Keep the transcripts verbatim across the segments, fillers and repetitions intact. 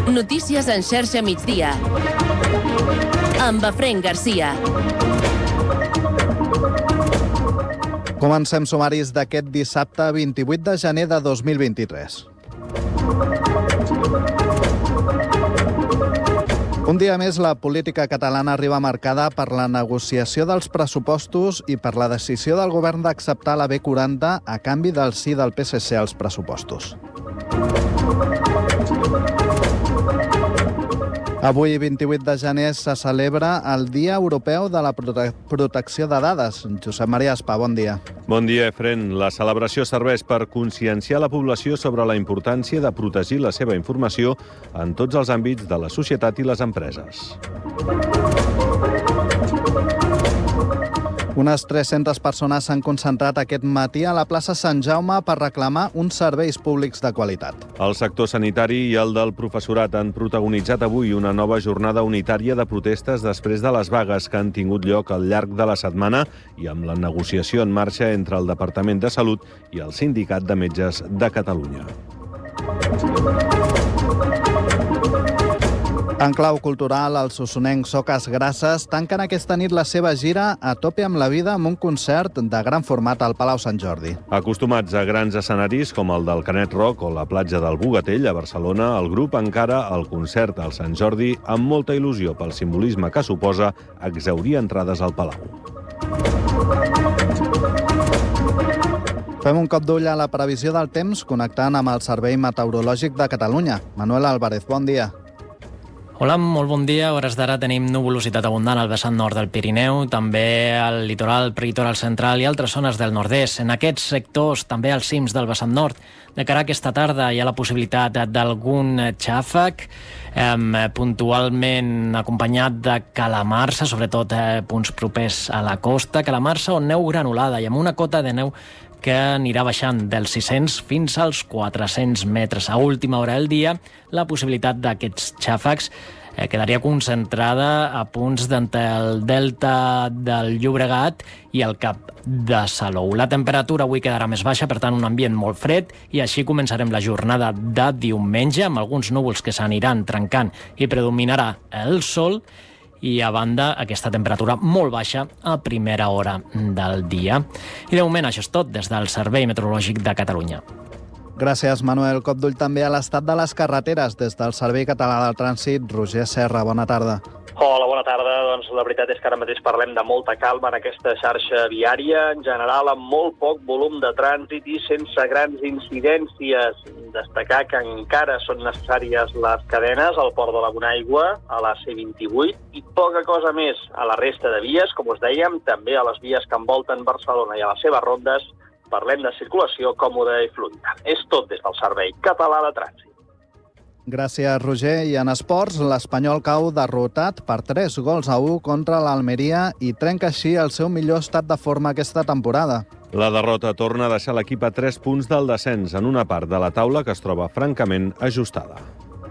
Notícies en xarxa migdia. Amb Efraín Garcia. Comencem sumaris d'aquest dissabte vint-i-vuit de gener de dos mil vint-i-tres. Un dia més, la política catalana arriba marcada per la negociació dels pressupostos i per la decisió del govern d'acceptar la B quaranta a canvi del sí del P S C als pressupostos. Avui, vint-i-vuit de gener, se celebra el Dia Europeu de la Prote- Protecció de Dades. Josep Maria Espà, bon dia. Bon dia, Efraín. La celebració serveix per conscienciar la població sobre la importància de protegir la seva informació en tots els àmbits de la societat i les empreses. Unes tres-centes persones s'han concentrat aquest matí a la plaça Sant Jaume per reclamar uns serveis públics de qualitat. El sector sanitari i el del professorat han protagonitzat avui una nova jornada unitària de protestes després de les vagues que han tingut lloc al llarg de la setmana i amb la negociació en marxa entre el Departament de Salut i el Sindicat de Metges de Catalunya. En clau cultural, els osonencs Soques Grasses tanquen aquesta nit la seva gira A tope amb la vida amb un concert de gran format al Palau Sant Jordi. Acostumats a grans escenaris com el del Canet Rock o la platja del Bogatell a Barcelona, el grup encara el concert al Sant Jordi amb molta il·lusió pel simbolisme que suposa exhaurir entrades al Palau. Fem un cop d'ull a la previsió del temps connectant amb el Servei Meteorològic de Catalunya. Manuel Álvarez, bon dia. Hola, molt bon dia. A hores d'ara tenim nuvolositat abundant al vessant nord del Pirineu, també al litoral, prelitoral central i altres zones del nord-est. En aquests sectors, també als cims del vessant nord, de cara a aquesta tarda hi ha la possibilitat d'algun xàfec, eh, puntualment acompanyat de calamarsa, sobretot eh, punts propers a la costa, calamarsa o neu granulada i amb una cota de neu que anirà baixant dels sis-cents fins als quatre-cents metres. A última hora del dia, la possibilitat d'aquests xàfecs eh, quedaria concentrada a punts d'entre el delta del Llobregat i el Cap de Salou. La temperatura avui quedarà més baixa, per tant, un ambient molt fred, i així començarem la jornada de diumenge, amb alguns núvols que s'aniran trencant i predominarà el sol, i a banda aquesta temperatura molt baixa a primera hora del dia. I de moment això és tot des del Servei Meteorològic de Catalunya. Gràcies, Manuel. Cop d'ull també a l'estat de les carreteres des del Servei Català del Trànsit. Roger Serra, bona tarda. Hola, bona tarda. Doncs la veritat és que ara mateix parlem de molta calma en aquesta xarxa viària, en general amb molt poc volum de trànsit i sense grans incidències. Destacar que encara són necessàries les cadenes al port de la Bonaigua, a la C vint-i-vuit, i poca cosa més a la resta de vies, com us dèiem, també a les vies que envolten Barcelona i a les seves rondes. Parlem de circulació còmoda i fluida. És tot des del Servei Català de Trànsit. Gràcies, Roger. I en esports, l'Espanyol cau derrotat per tres gols a u contra l'Almeria i trenca així el seu millor estat de forma aquesta temporada. La derrota torna a deixar l'equip a tres punts del descens en una part de la taula que es troba francament ajustada.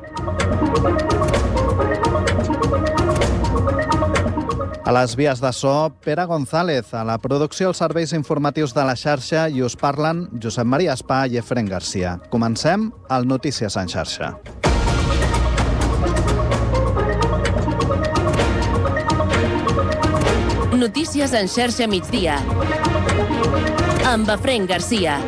A les vies de so, Pere González. A la producció, els serveis informatius de la xarxa, i us parlen Josep Maria Espà i Efraín Garcia. Comencem al Notícies en xarxa. Notícies en xarxa migdia. Amb Efraín Garcia.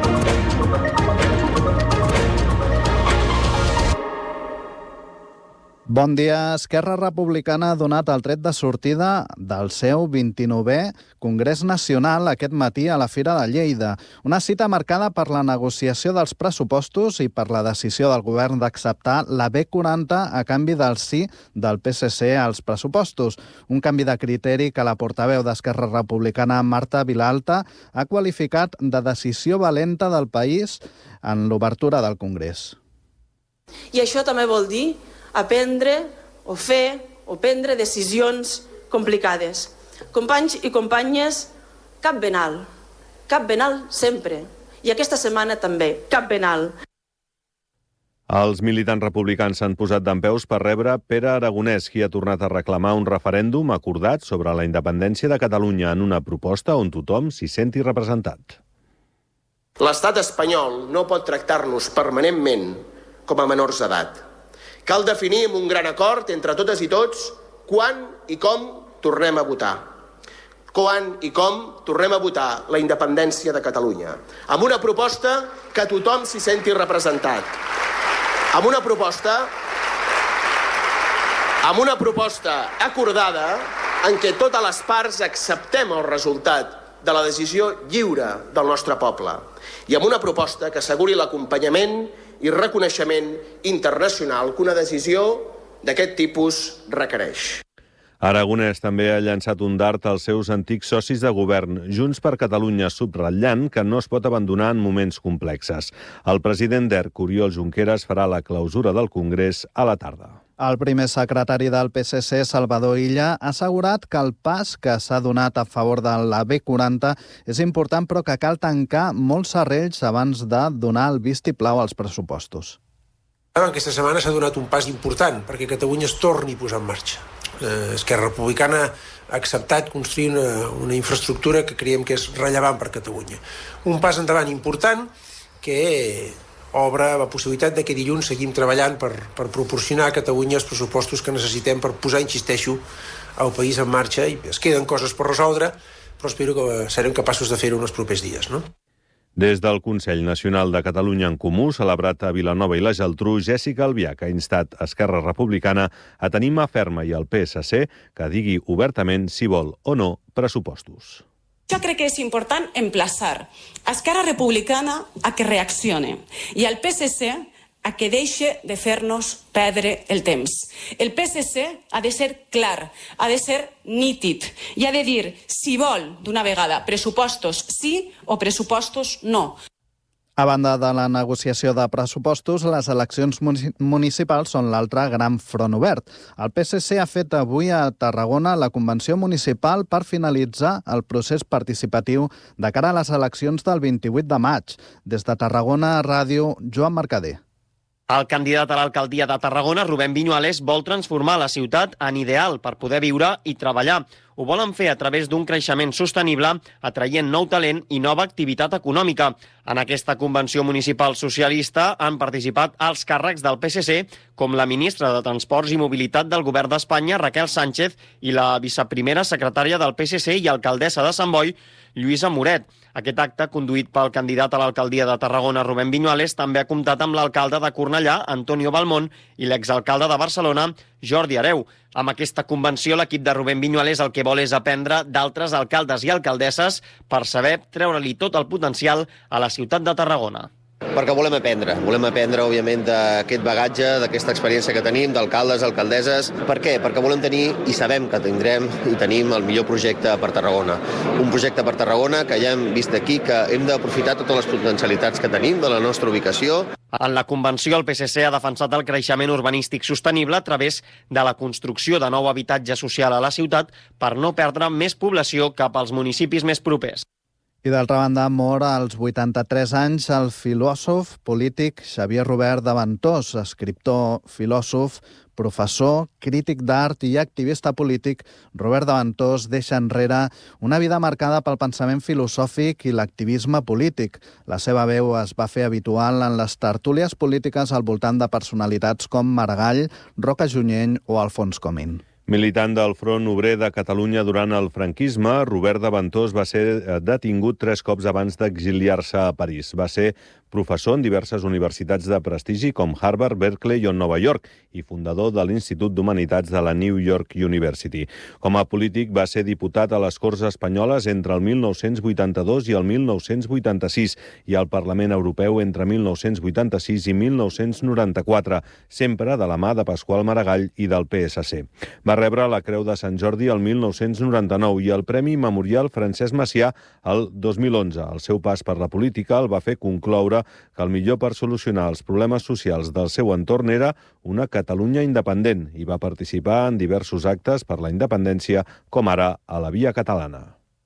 Bon dia. Esquerra Republicana ha donat el tret de sortida del seu vint-i-novè Congrés Nacional aquest matí a la Fira de Lleida. Una cita marcada per la negociació dels pressupostos i per la decisió del govern d'acceptar la B quaranta a canvi del sí del P S C als pressupostos. Un canvi de criteri que la portaveu d'Esquerra Republicana, Marta Vilalta, ha qualificat de decisió valenta del país en l'obertura del Congrés. I això també vol dir aprendre o fer o prendre decisions complicades. Companys i companyes, cap ben alt. Cap ben alt sempre. I aquesta setmana també, cap ben alt. Els militants republicans s'han posat dempeus per rebre Pere Aragonès, qui ha tornat a reclamar un referèndum acordat sobre la independència de Catalunya en una proposta on tothom s'hi senti representat. L'estat espanyol no pot tractar-nos permanentment com a menors d'edat. Cal definir amb un gran acord entre totes i tots quan i com tornem a votar. Quan i com tornem a votar la independència de Catalunya. Amb una proposta que tothom s'hi senti representat. Amb una proposta... amb una proposta acordada en què totes les parts acceptem el resultat de la decisió lliure del nostre poble i amb una proposta que asseguri l'acompanyament i reconeixement internacional que una decisió d'aquest tipus requereix. Aragonès també ha llançat un dart als seus antics socis de govern, Junts per Catalunya, subratllant que no es pot abandonar en moments complexes. El president d'E R C, Oriol Junqueras, farà la clausura del Congrés a la tarda. El primer secretari del P S C, Salvador Illa, ha assegurat que el pas que s'ha donat a favor de la B quaranta és important, però que cal tancar molts serrells abans de donar el vistiplau als pressupostos. Aquesta setmana s'ha donat un pas important perquè Catalunya es torni a posar en marxa. Eh, Esquerra Republicana ha acceptat construir una, una infraestructura que creiem que és rellevant per Catalunya. Un pas endavant important que obre la possibilitat de que dilluns seguim treballant per, per proporcionar a Catalunya els pressupostos que necessitem per posar, insisteixo, el país en marxa. I es queden coses per resoldre, però espero que serem capaços de fer-ho en els propers dies, no? Des del Consell Nacional de Catalunya en Comú, celebrat a Vilanova i la Geltrú, Jèssica Albiach ha instat Esquerra Republicana a tenir mà ferma i el P S C que digui obertament si vol o no pressupostos. Jo crec que és important emplaçar a Esquerra Republicana a que reaccione i al P S C a que deixe de fer-nos perdre el temps. El P S C ha de ser clar, ha de ser nítid i ha de dir si vol d'una vegada pressupostos sí o pressupostos no. A banda de la negociació de pressupostos, les eleccions municipals són l'altre gran front obert. El P S C ha fet avui a Tarragona la convenció municipal per finalitzar el procés participatiu de cara a les eleccions del vint-i-vuit de maig. Des de Tarragona Ràdio, Joan Mercader. El candidat a l'alcaldia de Tarragona, Rubén Viñuales, vol transformar la ciutat en ideal per poder viure i treballar. Ho volen fer a través d'un creixement sostenible, atraient nou talent i nova activitat econòmica. En aquesta convenció municipal socialista han participat alts càrrecs del P S C, com la ministra de Transports i Mobilitat del Govern d'Espanya, Raquel Sánchez, i la viceprimera secretària del P S C i alcaldessa de Sant Boi, Lluïsa Moret. Aquest acte, conduït pel candidat a l'alcaldia de Tarragona, Rubén Viñuales, també ha comptat amb l'alcalde de Cornellà, Antonio Balmón, i l'exalcalde de Barcelona, Jordi Hereu. Amb aquesta convenció, l'equip de Rubén Viñuales el que vol és aprendre d'altres alcaldes i alcaldesses per saber treure-li tot el potencial a la ciutat de Tarragona. Perquè volem aprendre, volem aprendre, òbviament, d'aquest bagatge, d'aquesta experiència que tenim, d'alcaldes, alcaldesses. Per què? Perquè volem tenir, i sabem que tindrem, i tenim el millor projecte per Tarragona. Un projecte per Tarragona que ja hem vist aquí, que hem d'aprofitar totes les potencialitats que tenim de la nostra ubicació. En la convenció, el P S C ha defensat el creixement urbanístic sostenible a través de la construcció de nou habitatge social a la ciutat per no perdre més població cap als municipis més propers. I d'altra banda, mor als vuitanta-tres anys el filòsof polític Xavier Robert de Ventós, escriptor, filòsof, professor, crític d'art i activista polític. Robert de Ventós deixa enrere una vida marcada pel pensament filosòfic i l'activisme polític. La seva veu es va fer habitual en les tertúlies polítiques al voltant de personalitats com Maragall, Roca Junyent o Alfons Comín. Militant del Front Obrer de Catalunya durant el franquisme, Robert de Ventós va ser detingut tres cops abans d'exiliar-se a París. Va ser professor en diverses universitats de prestigi com Harvard, Berkeley o Nova York i fundador de l'Institut d'Humanitats de la New York University. Com a polític va ser diputat a les Corts Espanyoles entre el mil nou-cents vuitanta-dos i el mil nou-cents vuitanta-sis i al Parlament Europeu entre mil nou-cents vuitanta-sis i mil nou-cents noranta-quatre, sempre de la mà de Pasqual Maragall i del P S C. Va rebre la Creu de Sant Jordi el mil nou-cents noranta-nou i el Premi Memorial Francesc Macià el dos mil onze. El seu pas per la política el va fer concloure que el millor per solucionar els problemes socials del seu entorn era una Catalunya independent i va participar en diversos actes per la independència, com ara a la Via Catalana.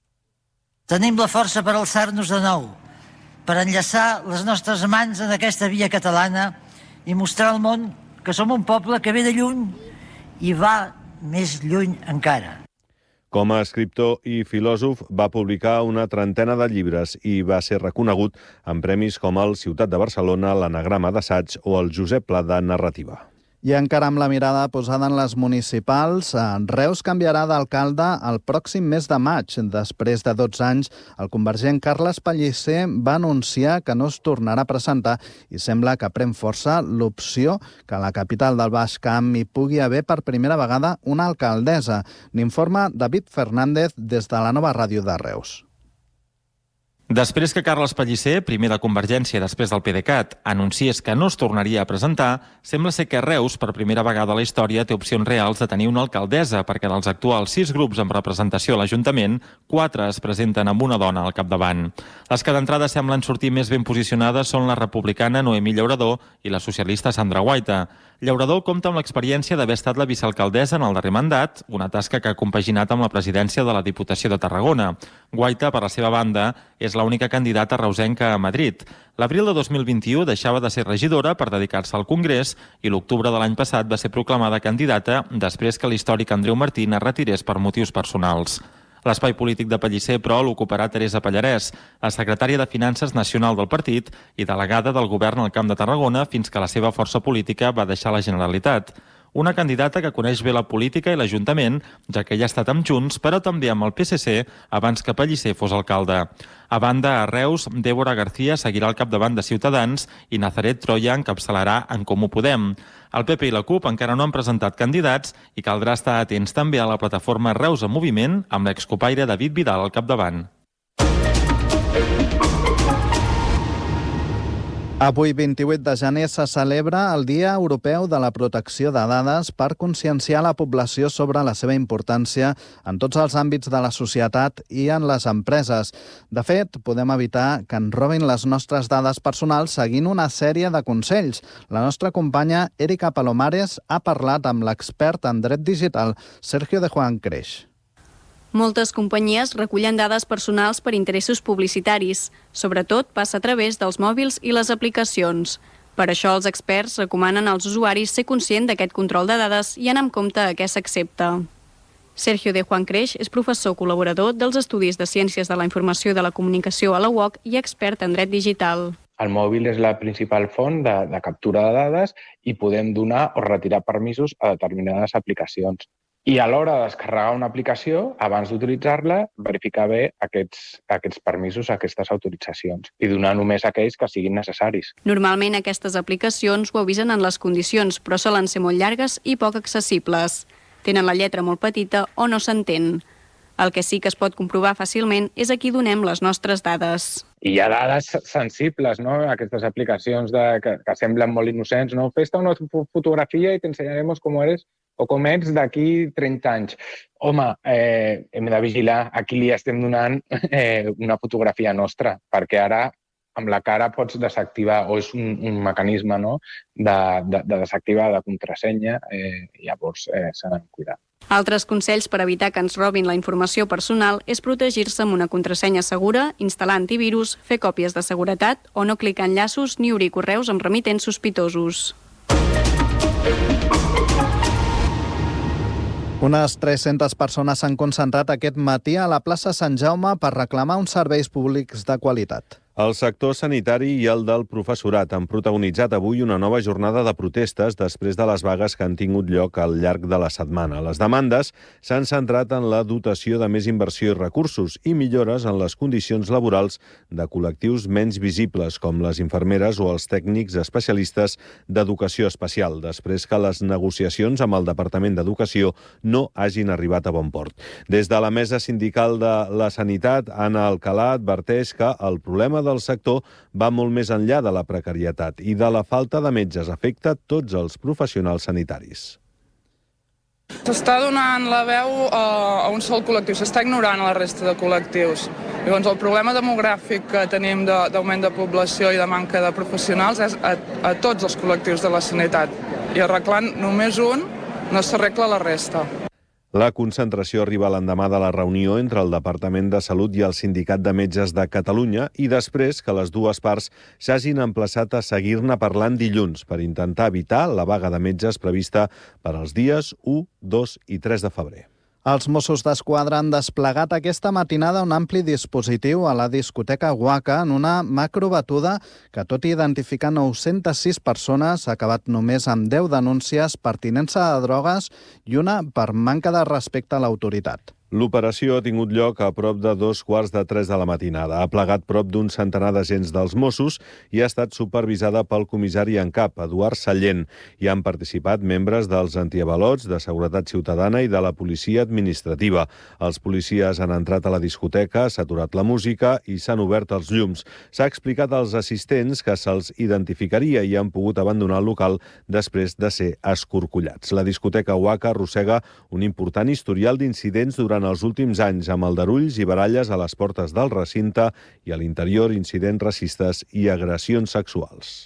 Tenim la força per alçar-nos de nou, per enllaçar les nostres mans en aquesta Via Catalana i mostrar al món que som un poble que ve de lluny i va més lluny encara. Com a escriptor i filòsof, va publicar una trentena de llibres i va ser reconegut en premis com el Ciutat de Barcelona, l'Anagrama d'Assaig o el Josep Pla de Narrativa. I encara amb la mirada posada en les municipals, Reus canviarà d'alcalde el pròxim mes de maig. Després de dotze anys, el convergent Carles Pellicer va anunciar que no es tornarà a presentar i sembla que pren força l'opció que a la capital del Baix Camp hi pugui haver per primera vegada una alcaldessa. N'informa David Fernández des de la Nova Ràdio de Reus. Després que Carles Pellicer, primer de Convergència i després del PDeCAT, anunciés que no es tornaria a presentar, sembla ser que Reus, per primera vegada a la història, té opcions reals de tenir una alcaldessa, perquè dels actuals sis grups amb representació a l'Ajuntament, quatre es presenten amb una dona al capdavant. Les que d'entrada semblen sortir més ben posicionades són la republicana Noemí Llaurador i la socialista Sandra Guaita. Llaurador compta amb l'experiència d'haver estat la vicealcaldessa en el darrer mandat, una tasca que ha compaginat amb la presidència de la Diputació de Tarragona. Guaita, per la seva banda, és l'única candidata reusenca a Madrid. L'abril de dos mil vint-i-u deixava de ser regidora per dedicar-se al Congrés i l'octubre de l'any passat va ser proclamada candidata després que l'històric Andreu Martín es retirés per motius personals. L'espai polític de Pellicer, però, l'ocuparà Teresa Pallarès, la secretària de Finances nacional del partit i delegada del govern al Camp de Tarragona fins que la seva força política va deixar la Generalitat. Una candidata que coneix bé la política i l'Ajuntament, ja que ella ha estat amb Junts, però també amb el P S C abans que Pellicer fos alcalde. A banda, a Reus, Débora García seguirà al capdavant de Ciutadans i Nazaret Troya encapçalarà En Comú Podem. El P P i la CUP encara no han presentat candidats i caldrà estar atents també a la plataforma Reus en Moviment amb l'excopaire David Vidal al capdavant. Avui, vint-i-vuit de gener, se celebra el Dia Europeu de la Protecció de Dades per conscienciar la població sobre la seva importància en tots els àmbits de la societat i en les empreses. De fet, podem evitar que ens robin les nostres dades personals seguint una sèrie de consells. La nostra companya Erika Palomares ha parlat amb l'expert en dret digital Sergio de Juan Creix. Moltes companyies recullen dades personals per interessos publicitaris. Sobretot passa a través dels mòbils i les aplicacions. Per això els experts recomanen als usuaris ser conscient d'aquest control de dades i anar amb compte a què s'accepta. Sergio de Juan Creix és professor col·laborador dels Estudis de Ciències de la Informació i de la Comunicació a la U O C i expert en dret digital. El mòbil és la principal font de, de captura de dades i podem donar o retirar permisos a determinades aplicacions. I a l'hora de descarregar una aplicació, abans d'utilitzar-la, verificar bé aquests, aquests permisos, aquestes autoritzacions i donar només aquells que siguin necessaris. Normalment aquestes aplicacions ho avisen en les condicions, però solen ser molt llargues i poc accessibles. Tenen la lletra molt petita o no s'entén. El que sí que es pot comprovar fàcilment és a qui donem les nostres dades. I hi ha dades sensibles, no? Aquestes aplicacions de, que, que semblen molt innocents, no? Fes-te una fotografia i t'ensenyarem com eres o com ets d'aquí trenta anys. Home, eh, hem de vigilar a qui li estem donant eh, una fotografia nostra, perquè ara amb la cara pots desactivar, o és un, un mecanisme, no? de, de, de desactivar de contrasenya, eh, llavors eh, s'ha de cuidar. Altres consells per evitar que ens robin la informació personal és protegir-se amb una contrasenya segura, instal·lar antivirus, fer còpies de seguretat o no clicar enllaços ni obrir correus amb remitents sospitosos. Unes tres-centes persones s'han concentrat aquest matí a la plaça Sant Jaume per reclamar uns serveis públics de qualitat. El sector sanitari i el del professorat han protagonitzat avui una nova jornada de protestes després de les vagues que han tingut lloc al llarg de la setmana. Les demandes s'han centrat en la dotació de més inversió i recursos i millores en les condicions laborals de col·lectius menys visibles, com les infermeres o els tècnics especialistes d'educació especial, després que les negociacions amb el Departament d'Educació no hagin arribat a bon port. Des de la Mesa Sindical de la Sanitat, Anna Alcalà adverteix que el problema del sector va molt més enllà de la precarietat i de la falta de metges, afecta tots els professionals sanitaris. S'està donant la veu a un sol col·lectiu, s'està ignorant a la resta de col·lectius. Llavors, el problema demogràfic que tenim d'augment de població i de manca de professionals és a, a tots els col·lectius de la sanitat. I arreglant només un, no s'arregla la resta. La concentració arriba l'endemà de la reunió entre el Departament de Salut i el Sindicat de Metges de Catalunya i després que les dues parts s'hagin emplaçat a seguir-ne parlant dilluns per intentar evitar la vaga de metges prevista per als dies u, dos i tres de febrer. Els Mossos d'Esquadra han desplegat aquesta matinada un ampli dispositiu a la discoteca Waka en una macrobatuda que, tot i identificar nou-centes sis persones, ha acabat només amb deu denúncies per tinença de drogues i una per manca de respecte a l'autoritat. L'operació ha tingut lloc a prop de dos quarts de tres de la matinada. Ha plegat prop d'un centenar d'agents dels Mossos i ha estat supervisada pel comissari en cap, Eduard Sallent. Hi han participat membres dels antiavalots, de Seguretat Ciutadana i de la Policia Administrativa. Els policies han entrat a la discoteca, s'ha aturat la música i s'han obert els llums. S'ha explicat als assistents que se'ls identificaria i han pogut abandonar el local després de ser escorcollats. La discoteca Waka arrossega un important historial d'incidents durant els últims anys, amb aldarulls i baralles a les portes del recinte i a l'interior incidents racistes i agressions sexuals.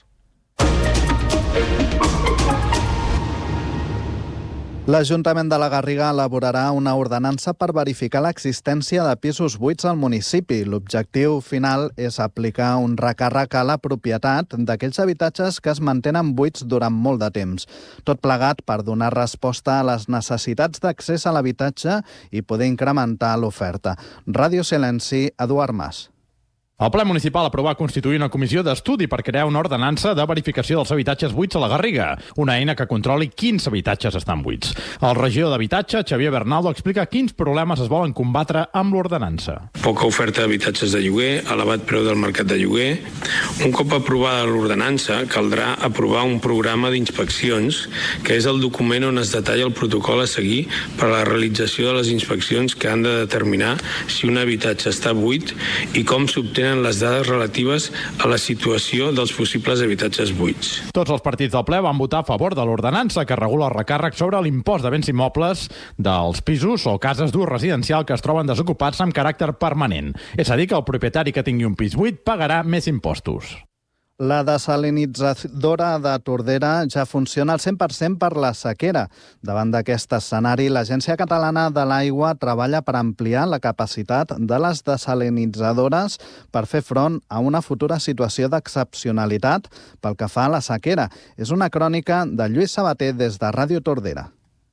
L'Ajuntament de la Garriga elaborarà una ordenança per verificar l'existència de pisos buits al municipi. L'objectiu final és aplicar un recàrrec a la propietat d'aquells habitatges que es mantenen buits durant molt de temps. Tot plegat per donar resposta a les necessitats d'accés a l'habitatge i poder incrementar l'oferta. Ràdio Silenci, Eduard Mas. El ple municipal aprova constituir una comissió d'estudi per crear una ordenança de verificació dels habitatges buits a la Garriga, una eina que controli quins habitatges estan buits. El regidor d'Habitatge, Xavier Bernaldo, explica quins problemes es volen combatre amb l'ordenança. Poca oferta d'habitatges de lloguer, elevat preu del mercat de lloguer. Un cop aprovada l'ordenança, caldrà aprovar un programa d'inspeccions, que és el document on es detalla el protocol a seguir per a la realització de les inspeccions que han de determinar si un habitatge està buit i com s'obté les dades relatives a la situació dels possibles habitatges buits. Tots els partits del ple van votar a favor de l'ordenança que regula el recàrrec sobre l'impost de béns immobles dels pisos o cases d'ús residencial que es troben desocupats amb caràcter permanent. És a dir, que el propietari que tingui un pis buit pagarà més impostos. La desalinitzadora de Tordera ja funciona al cent per cent per la sequera. Davant d'aquest escenari, l'Agència Catalana de l'Aigua treballa per ampliar la capacitat de les desalinitzadores per fer front a una futura situació d'excepcionalitat pel que fa a la sequera. És una crònica de Lluís Sabater des de Ràdio Tordera.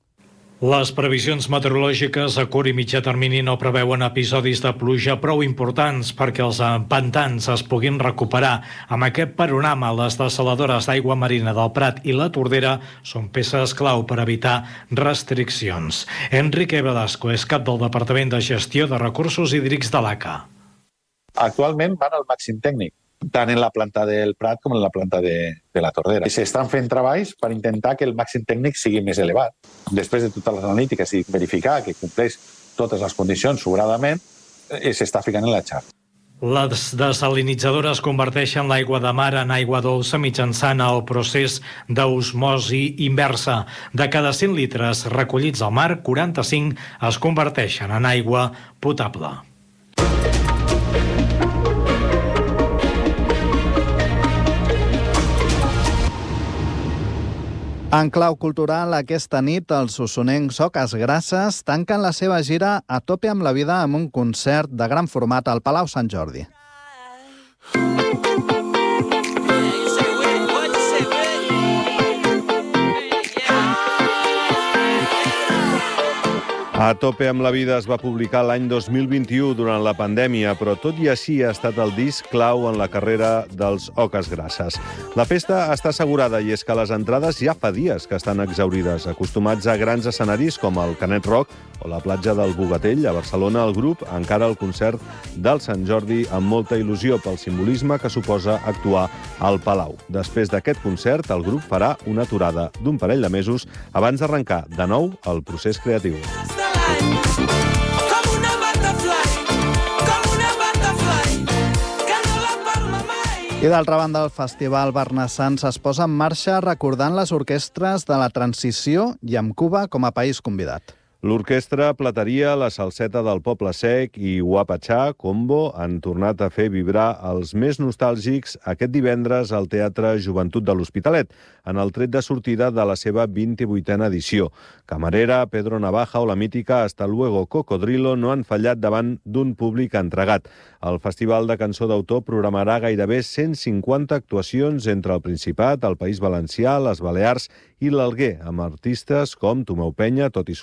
Les previsions meteorològiques a curt i mitjà termini no preveuen episodis de pluja prou importants perquè els pantans es puguin recuperar. Amb aquest panorama, les desaladores d'aigua marina del Prat i la Tordera són peces clau per evitar restriccions. Enrique Velasco és cap del Departament de Gestió de Recursos Hídrics de l'A C A. Actualment van al màxim tècnic, tant en la planta del Prat com en la planta de, de la Tordera. I s'estan fent treballs per intentar que el màxim tècnic sigui més elevat. Després de totes les analítiques i verificar que compleix totes les condicions sobradament, s'està ficant en la xarxa. Les desalinitzadores converteixen l'aigua de mar en aigua dolça mitjançant el procés d'osmosi inversa. De cada cent litres recollits al mar, quaranta-cinc es converteixen en aigua potable. En clau cultural, aquesta nit, els osonencs Oques Grasses tanquen la seva gira a tope amb la vida amb un concert de gran format al Palau Sant Jordi. A tope amb la vida es va publicar l'any dos mil vint-i-u durant la pandèmia, però tot i així ha estat el disc clau en la carrera dels Oques Grasses. La festa està assegurada i és que les entrades ja fa dies que estan exaurides. Acostumats a grans escenaris com el Canet Rock o la platja del Bogatell, a Barcelona el grup encara el concert del Sant Jordi amb molta il·lusió pel simbolisme que suposa actuar al Palau. Després d'aquest concert, el grup farà una aturada d'un parell de mesos abans d'arrencar de nou el procés creatiu. I d'altra banda, el Festival Barnassans es posa en marxa recordant les orquestres de la transició i amb Cuba com a país convidat. L'orquestra Plateria, la Salseta del Poble Sec i Guapachà Combo han tornat a fer vibrar els més nostàlgics aquest divendres al Teatre Joventut de l'Hospitalet, en el tret de sortida de la seva vint-i-vuitena edició. Camarera, Pedro Navaja o la mítica Hasta Luego Cocodrilo no han fallat davant d'un públic entregat. El Festival de Cançó d'Autor programarà gairebé cent cinquanta actuacions entre el Principat, el País Valencià, les Balears i l'Alguer, amb artistes com Tomeu Penya, Toti Soler, Pidal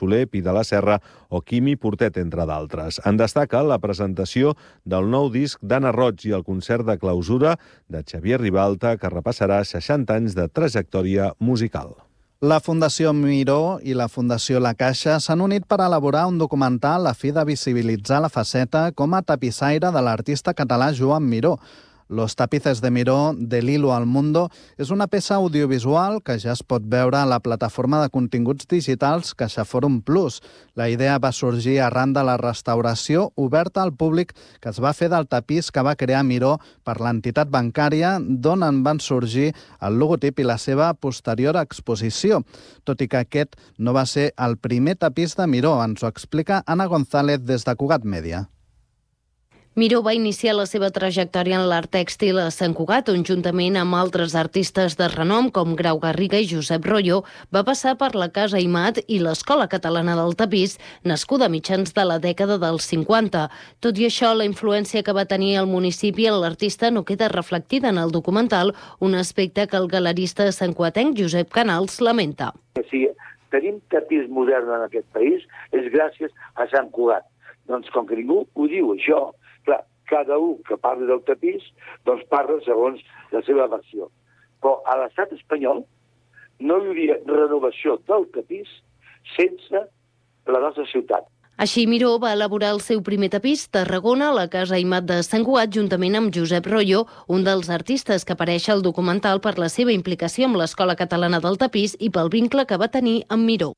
de la Serra o Quimi Portet, entre d'altres. En destaca la presentació del nou disc d'Anna Roig i el concert de clausura de Xavier Ribalta, que repassarà seixanta anys de trajectòria musical. La Fundació Miró i la Fundació La Caixa s'han unit per elaborar un documental a fi de visibilitzar la faceta com a tapissaire de l'artista català Joan Miró. Los tapices de Miró, del hilo al mundo, és una peça audiovisual que ja es pot veure a la plataforma de continguts digitals CaixaForum Plus. La idea va sorgir arran de la restauració oberta al públic que es va fer del tapís que va crear Miró per l'entitat bancària, d'on en van sorgir el logotip i la seva posterior exposició. Tot i que aquest no va ser el primer tapís de Miró, ens ho explica Anna González des de Cugat Mèdia. Miró va iniciar la seva trajectòria en l'art tèxtil a Sant Cugat, on juntament amb altres artistes de renom com Grau Garriga i Josep Royo va passar per la Casa Imat i l'Escola Catalana del Tapís, nascuda a mitjans de la dècada dels cinquanta. Tot i això, la influència que va tenir el municipi en l'artista no queda reflectida en el documental, un aspecte que el galerista santcugatenc Josep Canals lamenta. Si tenim tapís modern en aquest país és gràcies a Sant Cugat. Doncs com que ningú ho diu això, clar, cada un que parli del tapís doncs parla segons la seva versió. Però a l'estat espanyol no hi hauria renovació del tapís sense la nostra ciutat. Així, Miró va elaborar el seu primer tapís, Tarragona, a la Casa Imat de Sant Cugat, juntament amb Josep Royo, un dels artistes que apareix al documental per la seva implicació amb l'Escola Catalana del Tapís i pel vincle que va tenir amb Miró.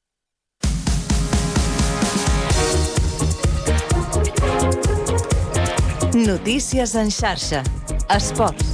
Notícies en xarxa. Esports.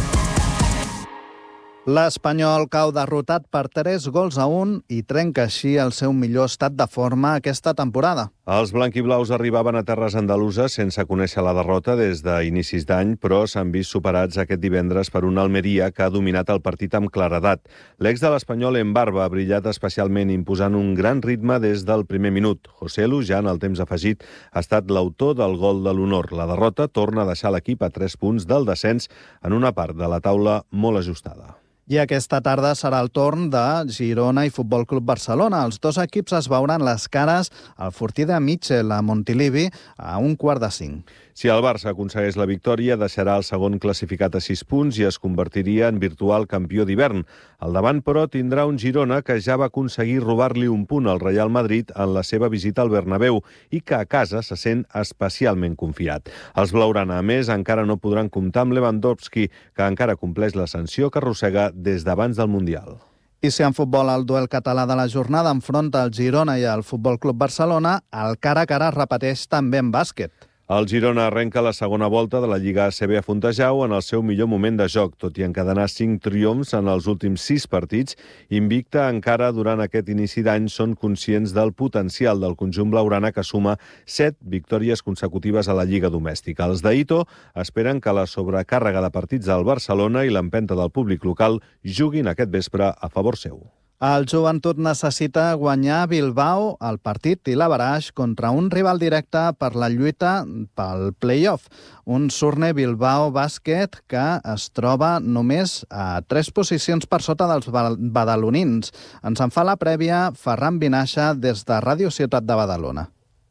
L'Espanyol cau derrotat per tres gols a un i trenca així el seu millor estat de forma aquesta temporada. Els blanquiblaus arribaven a terres andaluses sense conèixer la derrota des d'inicis d'any, però s'han vist superats aquest divendres per una Almeria que ha dominat el partit amb claredat. L'ex de l'Espanyol en barba ha brillat especialment imposant un gran ritme des del primer minut. Joselu, ja en el temps afegit, ha estat l'autor del gol de l'honor. La derrota torna a deixar l'equip a tres punts del descens en una part de la taula molt ajustada. I aquesta tarda serà el torn de Girona i Futbol Club Barcelona. Els dos equips es veuran les cares al Fortí de Mitchell a Montilivi a un quart de cinc. Si el Barça aconsegueix la victòria, deixarà el segon classificat a sis punts i es convertiria en virtual campió d'hivern. Al davant, però, tindrà un Girona que ja va aconseguir robar-li un punt al Real Madrid en la seva visita al Bernabéu i que a casa se sent especialment confiat. Els blaugrana, a més, encara no podran comptar amb Lewandowski, que encara compleix la sanció que arrossega des d'abans del Mundial. I si en futbol el duel català de la jornada enfronta el Girona i el Futbol Club Barcelona, el cara a cara es repeteix també en bàsquet. El Girona arrenca la segona volta de la Lliga A C B a Fontejau en el seu millor moment de joc, tot i encadenar cinc triomfs en els últims sis partits. Invicta encara durant aquest inici d'any, són conscients del potencial del conjunt blaugrana que suma set victòries consecutives a la Lliga domèstica. Els d'Ito esperen que la sobrecàrrega de partits del Barcelona i l'empenta del públic local juguin aquest vespre a favor seu. El Joventut necessita guanyar a Bilbao el partit i l'Averaix contra un rival directe per la lluita pel play-off. Un Surne Bilbao Bàsquet que es troba només a tres posicions per sota dels badalonins. Ens en fa la prèvia Ferran Vinaixa des de Ràdio Ciutat de Badalona.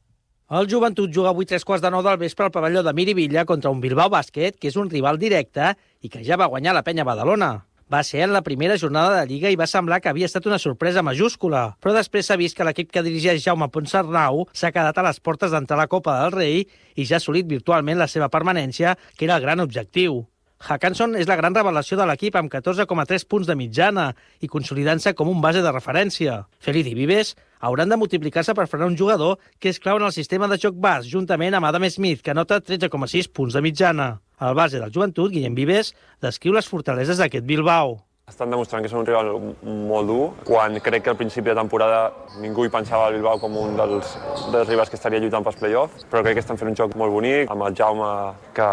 El Joventut juga avui tres quarts de nou del vespre al pavelló de Miribilla contra un Bilbao Bàsquet, que és un rival directe i que ja va guanyar la penya Badalona. Va ser en la primera jornada de Lliga i va semblar que havia estat una sorpresa majúscula, però després s'ha vist que l'equip que dirigeix Jaume Ponsarnau s'ha quedat a les portes d'entrar a la Copa del Rei i ja ha assolit virtualment la seva permanència, que era el gran objectiu. Hackanson és la gran revelació de l'equip amb catorze coma tres punts de mitjana i consolidant-se com un base de referència. Félix i Vives hauran de multiplicar-se per frenar un jugador que és clau en el sistema de joc bas, juntament amb Adam Smith, que anota tretze coma sis punts de mitjana. El base del Joventut, Guillem Vives, descriu les fortaleses d'aquest Bilbao. Estan demostrant que són un rival molt dur, quan crec que al principi de temporada ningú hi pensava el Bilbao com un dels, dels rivals que estaria lluitant pels play-offs, però crec que estan fent un joc molt bonic, amb el Jaume, que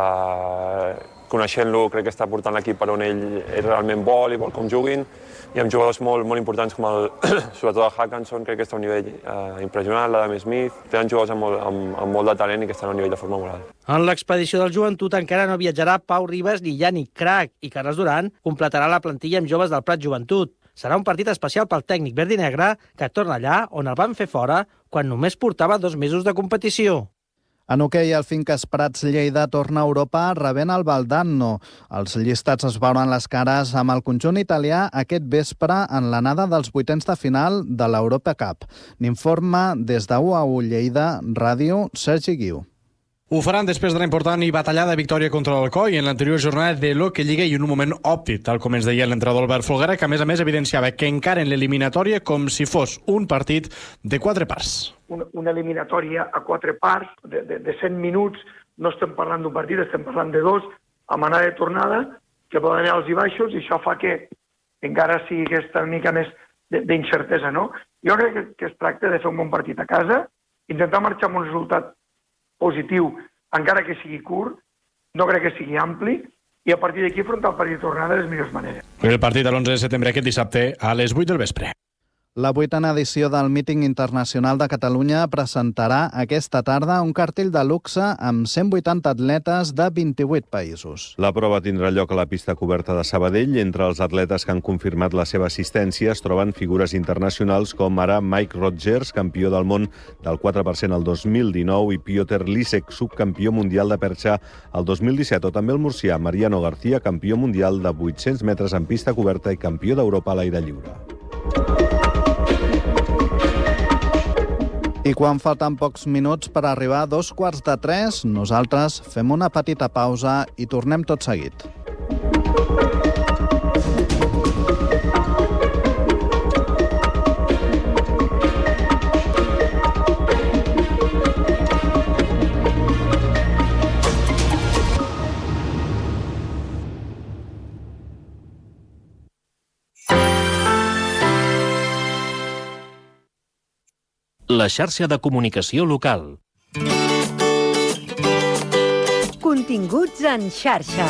coneixent-lo crec que està portant l'equip per on ell, ell realment vol i vol com juguin, i amb jugadors molt, molt importants com el, sobretot el Hackanson, crec que està a un nivell eh, impressionant, l'Adam Smith, tenen jugadors amb molt, amb, amb molt de talent i que estan a un nivell de forma moral. En l'expedició del Joventut encara no viatjarà Pau Ribas ni Yannick Crac, i Carles Duran completarà la plantilla amb joves del Prat Joventut. Serà un partit especial pel tècnic verd i negre que torna allà on el van fer fora quan només portava dos mesos de competició. En hoquei, el Finques Prats Lleida torna a Europa rebent el Valdanno. Els llistats es veuran les cares amb el conjunt italià aquest vespre en l'anada dels vuitens de final de l'Europa Cup. N'informa des de U A U Lleida Ràdio Sergi Guiu. Ho faran després de la important i batallada victòria contra l'Alcoi en l'anterior jornada de l'Hockey Lliga i en un moment òptic, tal com ens deia l'entrenador Albert Folguera, que a més a més evidenciava que encara en l'eliminatòria com si fos un partit de quatre parts. Una, una eliminatòria a quatre parts de, de, de cent minuts, no estem parlant d'un partit, estem parlant de dos, amb anada i tornada, que poden anar als i baixos, i això fa que encara sigui aquesta mica més d'incertesa, no? Jo crec que, que es tracta de fer un bon partit a casa, intentar marxar amb un resultat positiu, encara que sigui curt, no crec que sigui ampli, i a partir d'aquí afrontar el partit de tornada de les millors maneres. El partit a l'onze de setembre aquest dissabte a les vuit del vespre. La vuitena edició del Míting Internacional de Catalunya presentarà aquesta tarda un cartell de luxe amb cent vuitanta atletes de vint-i-vuit països. La prova tindrà lloc a la pista coberta de Sabadell. Entre els atletes que han confirmat la seva assistència es troben figures internacionals com ara Mike Rogers, campió del món del quatre per cent el dos mil dinou, i Piotr Lisek, subcampió mundial de perxa el dos mil disset, o també el murcià Mariano García, campió mundial de vuit-cents metres en pista coberta i campió d'Europa a l'aire lliure. I quan falten pocs minuts per arribar a dos quarts de tres, nosaltres fem una petita pausa i tornem tot seguit. La xarxa de comunicació local. Continguts en xarxa.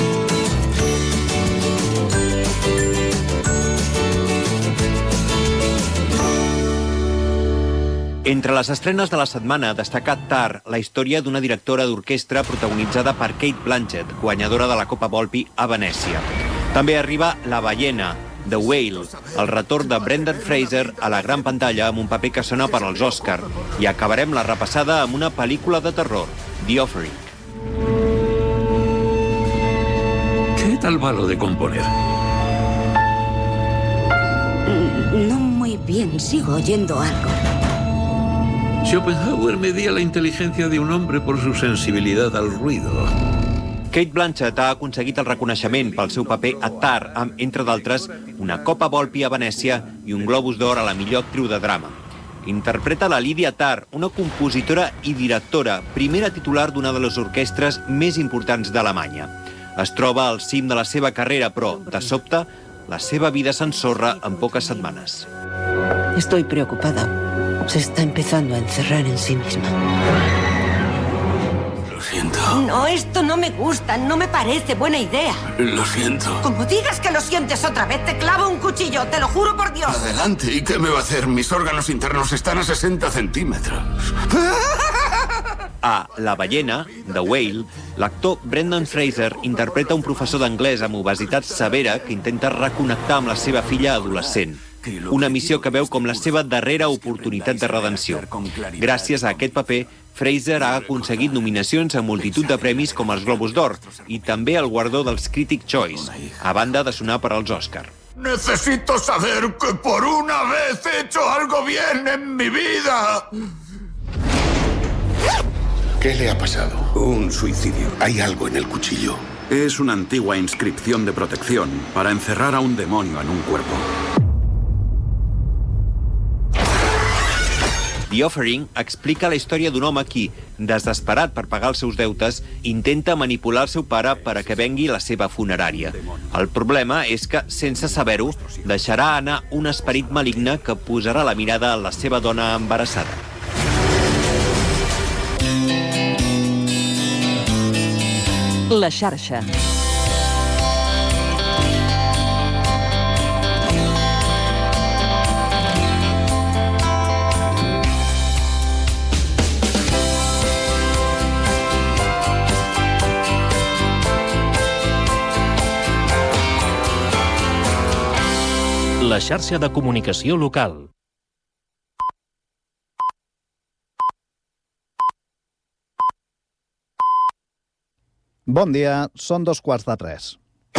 Entre les estrenes de la setmana destaca Tar, la història d'una directora d'orquestra protagonitzada per Cate Blanchett, guanyadora de la Copa Volpi a Venècia. També arriba La ballena, The Whale, el retorn de Brendan Fraser a la gran pantalla amb un paper que sona per als Òscar. I acabarem la repassada amb una pel·lícula de terror, The Offering. ¿Qué tal va lo de componer? No muy bien, sigo oyendo algo. Schopenhauer medía la inteligencia de un hombre por su sensibilidad al ruido. Cate Blanchett ha aconseguit el reconeixement pel seu paper a Tar, amb, entre d'altres, una Copa Volpi a Venècia i un Globus d'Or a la millor actriu de drama. Interpreta la Lydia Tar, una compositora i directora, primera titular d'una de les orquestres més importants d'Alemanya. Es troba al cim de la seva carrera, però, de sobte, la seva vida s'ensorra en poques setmanes. Estoy preocupada. Se está empezando a encerrar en sí misma. Lo siento. No, esto no me gusta, no me parece buena idea. Lo siento. Como digas que lo sientes otra vez, te clavo un cuchillo, te lo juro por Dios. Adelante, ¿y qué me va a hacer? Mis órganos internos están a sesenta centímetros. A La ballena, The Whale, l'actor Brendan Fraser interpreta un professor d'anglès amb obesitat severa que intenta reconnectar amb la seva filla adolescent. Una missió que veu com la seva darrera oportunitat de redenció. Gràcies a aquest paper, Fraser ha aconseguit nominacions a multitud de premis com els Globus d'Or i també el guardó dels Critic Choice, a banda de sonar per als Òscar. Necesito saber que por una vez he hecho algo bien en mi vida. ¿Qué le ha pasado? Un suicidio. Hay algo en el cuchillo. Es una antigua inscripción de protección para encerrar a un demonio en un cuerpo. The Offering explica la història d'un home qui, desesperat per pagar els seus deutes, intenta manipular el seu pare per a que vengui la seva funerària. El problema és que, sense saber-ho, deixarà anar un esperit maligne que posarà la mirada a la seva dona embarassada. La xarxa. La La xarxa de comunicació local. Bon dia, són dos quarts de tres.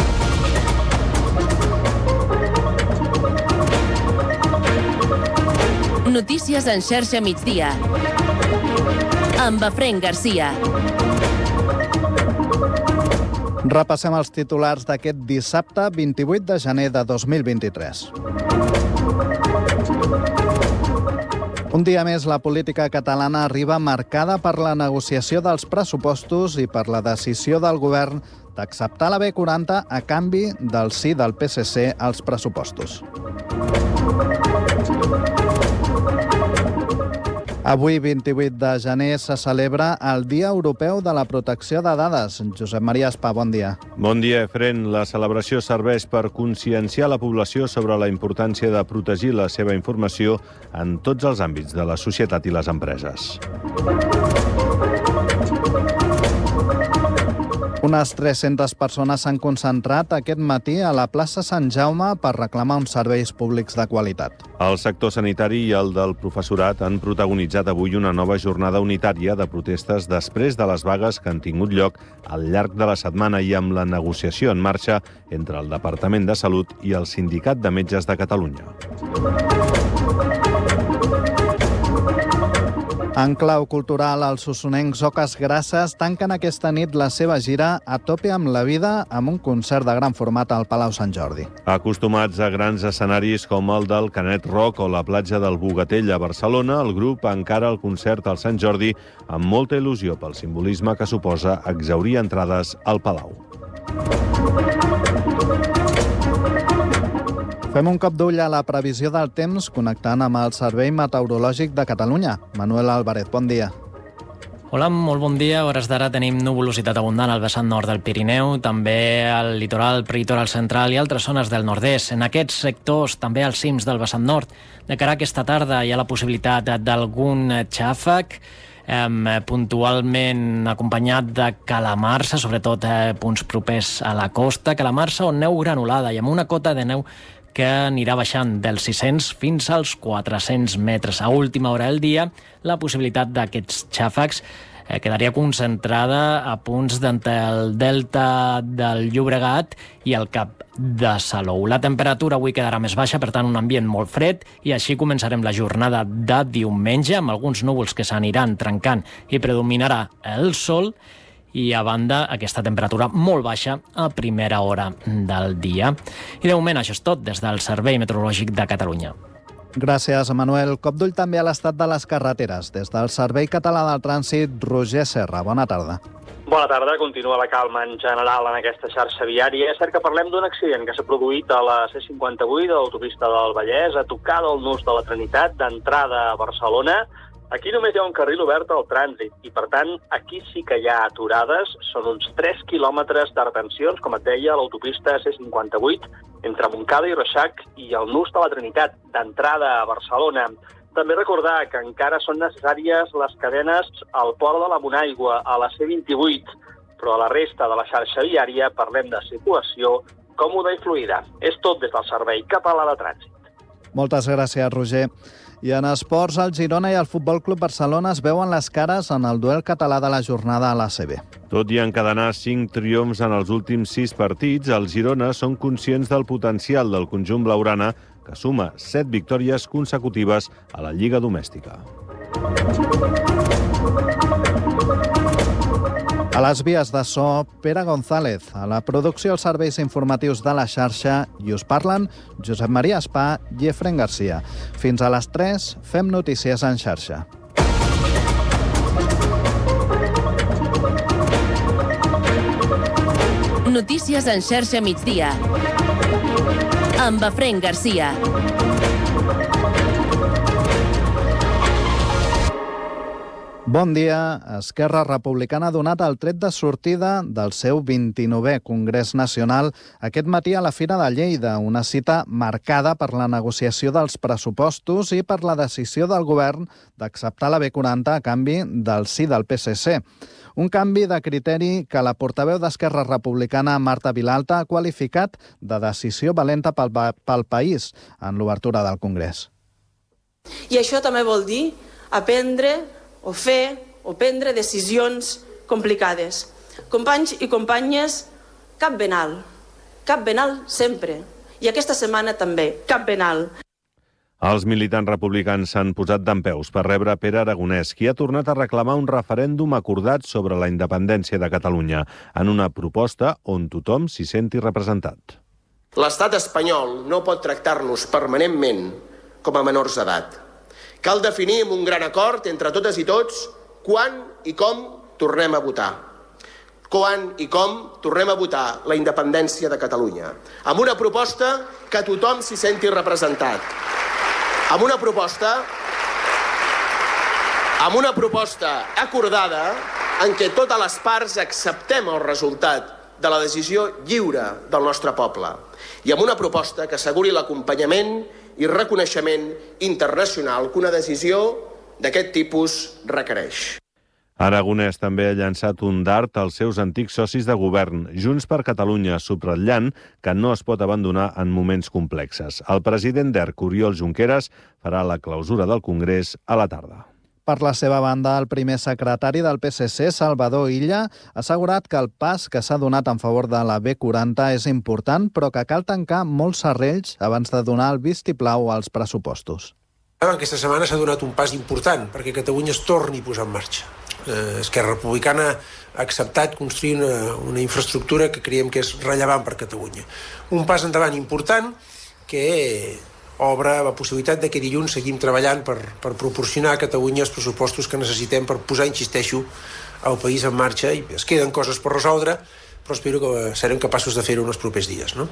Notícies en xarxa migdia. Amb Efraín Garcia. Repassem els titulars d'aquest dissabte vint-i-vuit de gener de dos mil vint-i-tres. Un dia més, la política catalana arriba marcada per la negociació dels pressupostos i per la decisió del govern d'acceptar la B quaranta a canvi del sí del P S C als pressupostos. Avui, vint-i-vuit de gener, se celebra el Dia Europeu de la Protecció de Dades. Josep Maria Espà, bon dia. Bon dia, Efren. La celebració serveix per conscienciar la població sobre la importància de protegir la seva informació en tots els àmbits de la societat i les empreses. Unes tres-centes persones s'han concentrat aquest matí a la plaça Sant Jaume per reclamar uns serveis públics de qualitat. El sector sanitari i el del professorat han protagonitzat avui una nova jornada unitària de protestes després de les vagues que han tingut lloc al llarg de la setmana i amb la negociació en marxa entre el Departament de Salut i el Sindicat de Metges de Catalunya. En clau cultural, els osonencs Oques Grasses tanquen aquesta nit la seva gira A tope amb la vida amb un concert de gran format al Palau Sant Jordi. Acostumats a grans escenaris com el del Canet Rock o la platja del Bogatell a Barcelona, el grup encara el concert al Sant Jordi amb molta il·lusió pel simbolisme que suposa exhaurir entrades al Palau. Fem un cop d'ull a la previsió del temps connectant amb el Servei Meteorològic de Catalunya. Manuel Álvarez, bon dia. Hola, molt bon dia. A hores d'ara tenim nuvolositat abundant al vessant nord del Pirineu, també al litoral, prelitoral central i altres zones del nord-est. En aquests sectors, també als cims del vessant nord, de cara a aquesta tarda hi ha la possibilitat d'algun xàfec, eh, puntualment acompanyat de calamarsa, sobretot eh, punts propers a la costa, calamarsa o neu granulada i amb una cota de neu que anirà baixant dels sis-cents fins als quatre-cents metres. A última hora del dia, la possibilitat d'aquests xàfecs eh, quedaria concentrada a punts d'entre el delta del Llobregat i el Cap de Salou. La temperatura avui quedarà més baixa, per tant, un ambient molt fred, i així començarem la jornada de diumenge, amb alguns núvols que s'aniran trencant i predominarà el sol, i a banda aquesta temperatura molt baixa a primera hora del dia. I de moment això és tot des del Servei Meteorològic de Catalunya. Gràcies, Manuel. Cop d'ull també a l'estat de les carreteres. Des del Servei Català del Trànsit, Roger Serra. Bona tarda. Bona tarda. Continua la calma en general en aquesta xarxa viària. És cert que parlem d'un accident que s'ha produït a la C cinquanta-vuit de l'autopista del Vallès, a tocar del nus de la Trinitat, d'entrada a Barcelona. Aquí només hi ha un carril obert al trànsit i, per tant, aquí sí que hi ha aturades. Són uns tres quilòmetres de retencions, com et deia, a l'autopista C cinquanta-vuit, entre Montcada i Reixac i el nus de la Trinitat, d'entrada a Barcelona. També recordar que encara són necessàries les cadenes al port de la Bonaigua, a la C vint-i-vuit, però a la resta de la xarxa viària parlem de circulació còmoda i fluida. És tot des del Servei Català de Trànsit. Moltes gràcies, Roger. I en esports, el Girona i el Futbol Club Barcelona es veuen les cares en el duel català de la jornada a l'A C B. Tot i encadenar cinc triomfs en els últims sis partits, els Girona són conscients del potencial del conjunt blaugrana, que suma set victòries consecutives a la Lliga domèstica. A les vies de so, Pere González. A la producció, els serveis informatius de la xarxa, i us parlen Josep Maria Espà i Efraín Garcia. Fins a les tres, fem notícies en xarxa. Notícies en xarxa migdia. Amb Efraín Garcia. Bon dia. Esquerra Republicana ha donat el tret de sortida del seu vint-i-novè Congrés Nacional aquest matí a la Fira de Lleida, una cita marcada per la negociació dels pressupostos i per la decisió del govern d'acceptar la B quaranta a canvi del sí del P S C. Un canvi de criteri que la portaveu d'Esquerra Republicana, Marta Vilalta, ha qualificat de decisió valenta pel, pel país en l'obertura del Congrés. I això també vol dir aprendre o fer o prendre decisions complicades. Companys i companyes, cap ben alt. Cap ben alt sempre. I aquesta setmana també, cap ben alt. Els militants republicans s'han posat dempeus per rebre Pere Aragonès, qui ha tornat a reclamar un referèndum acordat sobre la independència de Catalunya, en una proposta on tothom s'hi senti representat. L'estat espanyol no pot tractar-nos permanentment com a menors d'edat. Cal definir amb un gran acord entre totes i tots quan i com tornem a votar. Quan i com tornem a votar la independència de Catalunya. Amb una proposta que tothom s'hi senti representat. Amb una proposta, amb una proposta acordada en què totes les parts acceptem el resultat de la decisió lliure del nostre poble. I amb una proposta que asseguri l'acompanyament i reconeixement internacional que una decisió d'aquest tipus requereix. Aragonès també ha llançat un dart als seus antics socis de govern, Junts per Catalunya, subratllant que no es pot abandonar en moments complexes. El president d'ERC, Oriol Junqueras, farà la clausura del Congrés a la tarda. Per la seva banda, el primer secretari del P S C, Salvador Illa, ha assegurat que el pas que s'ha donat en favor de la B quaranta és important, però que cal tancar molts serrells abans de donar el vistiplau als pressupostos. Aquesta setmana s'ha donat un pas important perquè Catalunya es torni a posar en marxa. Esquerra Republicana ha acceptat construir una, una infraestructura que creiem que és rellevant per Catalunya. Un pas endavant important que obre la possibilitat de que dilluns seguim treballant per, per proporcionar a Catalunya els pressupostos que necessitem per posar, insisteixo, el país en marxa. I es queden coses per resoldre, però espero que serem capaços de fer-ho en els propers dies, no?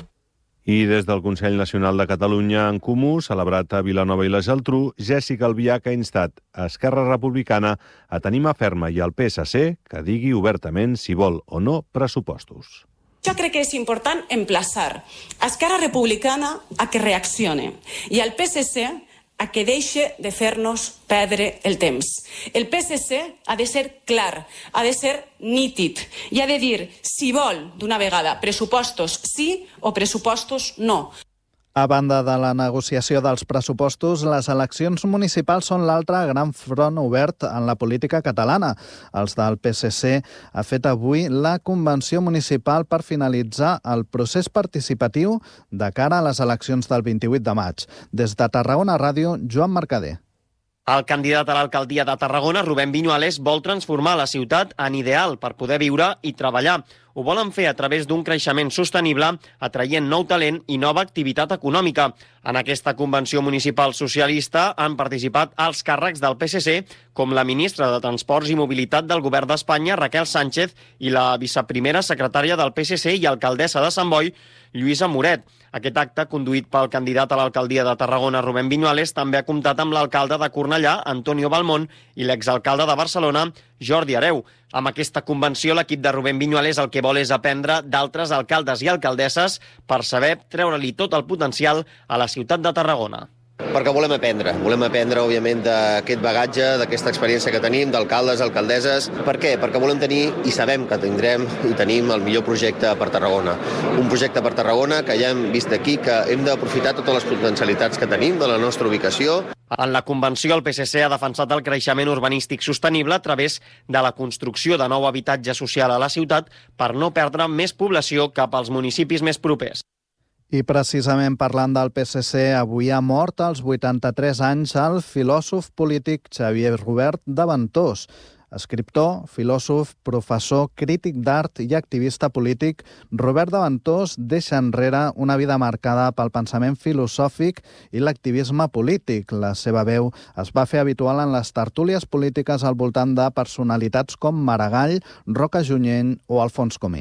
I des del Consell Nacional de Catalunya en Comú, celebrat a Vilanova i la Geltrú, Jèssica Albiach ha instat a Esquerra Republicana a tenir mà ferma i al P S C que digui obertament si vol o no pressupostos. Jo crec que és important emplaçar a Esquerra Republicana a que reaccione i al P S C a que deixe de fer-nos perdre el temps. El P S C ha de ser clar, ha de ser nítid i ha de dir si vol d'una vegada pressupostos sí o pressupostos no. A banda de la negociació dels pressupostos, les eleccions municipals són l'altre gran front obert en la política catalana. Els del P S C ha fet avui la convenció municipal per finalitzar el procés participatiu de cara a les eleccions del vint-i-vuit de maig. Des de Tarragona Ràdio, Joan Mercader. El candidat a l'alcaldia de Tarragona, Rubén Viñuales, vol transformar la ciutat en ideal per poder viure i treballar. Ho volen fer a través d'un creixement sostenible, atraient nou talent i nova activitat econòmica. En aquesta convenció municipal socialista han participat alts càrrecs del P S C, com la ministra de Transports i Mobilitat del Govern d'Espanya, Raquel Sánchez, i la viceprimera secretària del P S C i alcaldessa de Sant Boi, Lluïsa Moret. Aquest acte, conduït pel candidat a l'alcaldia de Tarragona, Rubén Viñuales, també ha comptat amb l'alcalde de Cornellà, Antonio Balmón, i l'exalcalde de Barcelona, Jordi Hereu. Amb aquesta convenció, l'equip de Rubén Viñuales el que vol és aprendre d'altres alcaldes i alcaldesses per saber treure-li tot el potencial a la ciutat de Tarragona. Perquè volem aprendre. Volem aprendre, òbviament, d'aquest bagatge, d'aquesta experiència que tenim, d'alcaldes, alcaldesses. Per què? Perquè volem tenir, i sabem que tindrem, i tenim el millor projecte per Tarragona. Un projecte per Tarragona que ja hem vist aquí, que hem d'aprofitar totes les potencialitats que tenim de la nostra ubicació. En la convenció, el P S C ha defensat el creixement urbanístic sostenible a través de la construcció de nou habitatge social a la ciutat per no perdre més població cap als municipis més propers. I precisament parlant del P S C, avui ha mort als vuitanta-tres anys el filòsof polític Xavier Robert de Ventós. Escriptor, filòsof, professor, crític d'art i activista polític, Robert de Ventós deixa enrere una vida marcada pel pensament filosòfic i l'activisme polític. La seva veu es va fer habitual en les tertúlies polítiques al voltant de personalitats com Maragall, Roca Junyent o Alfons Comín.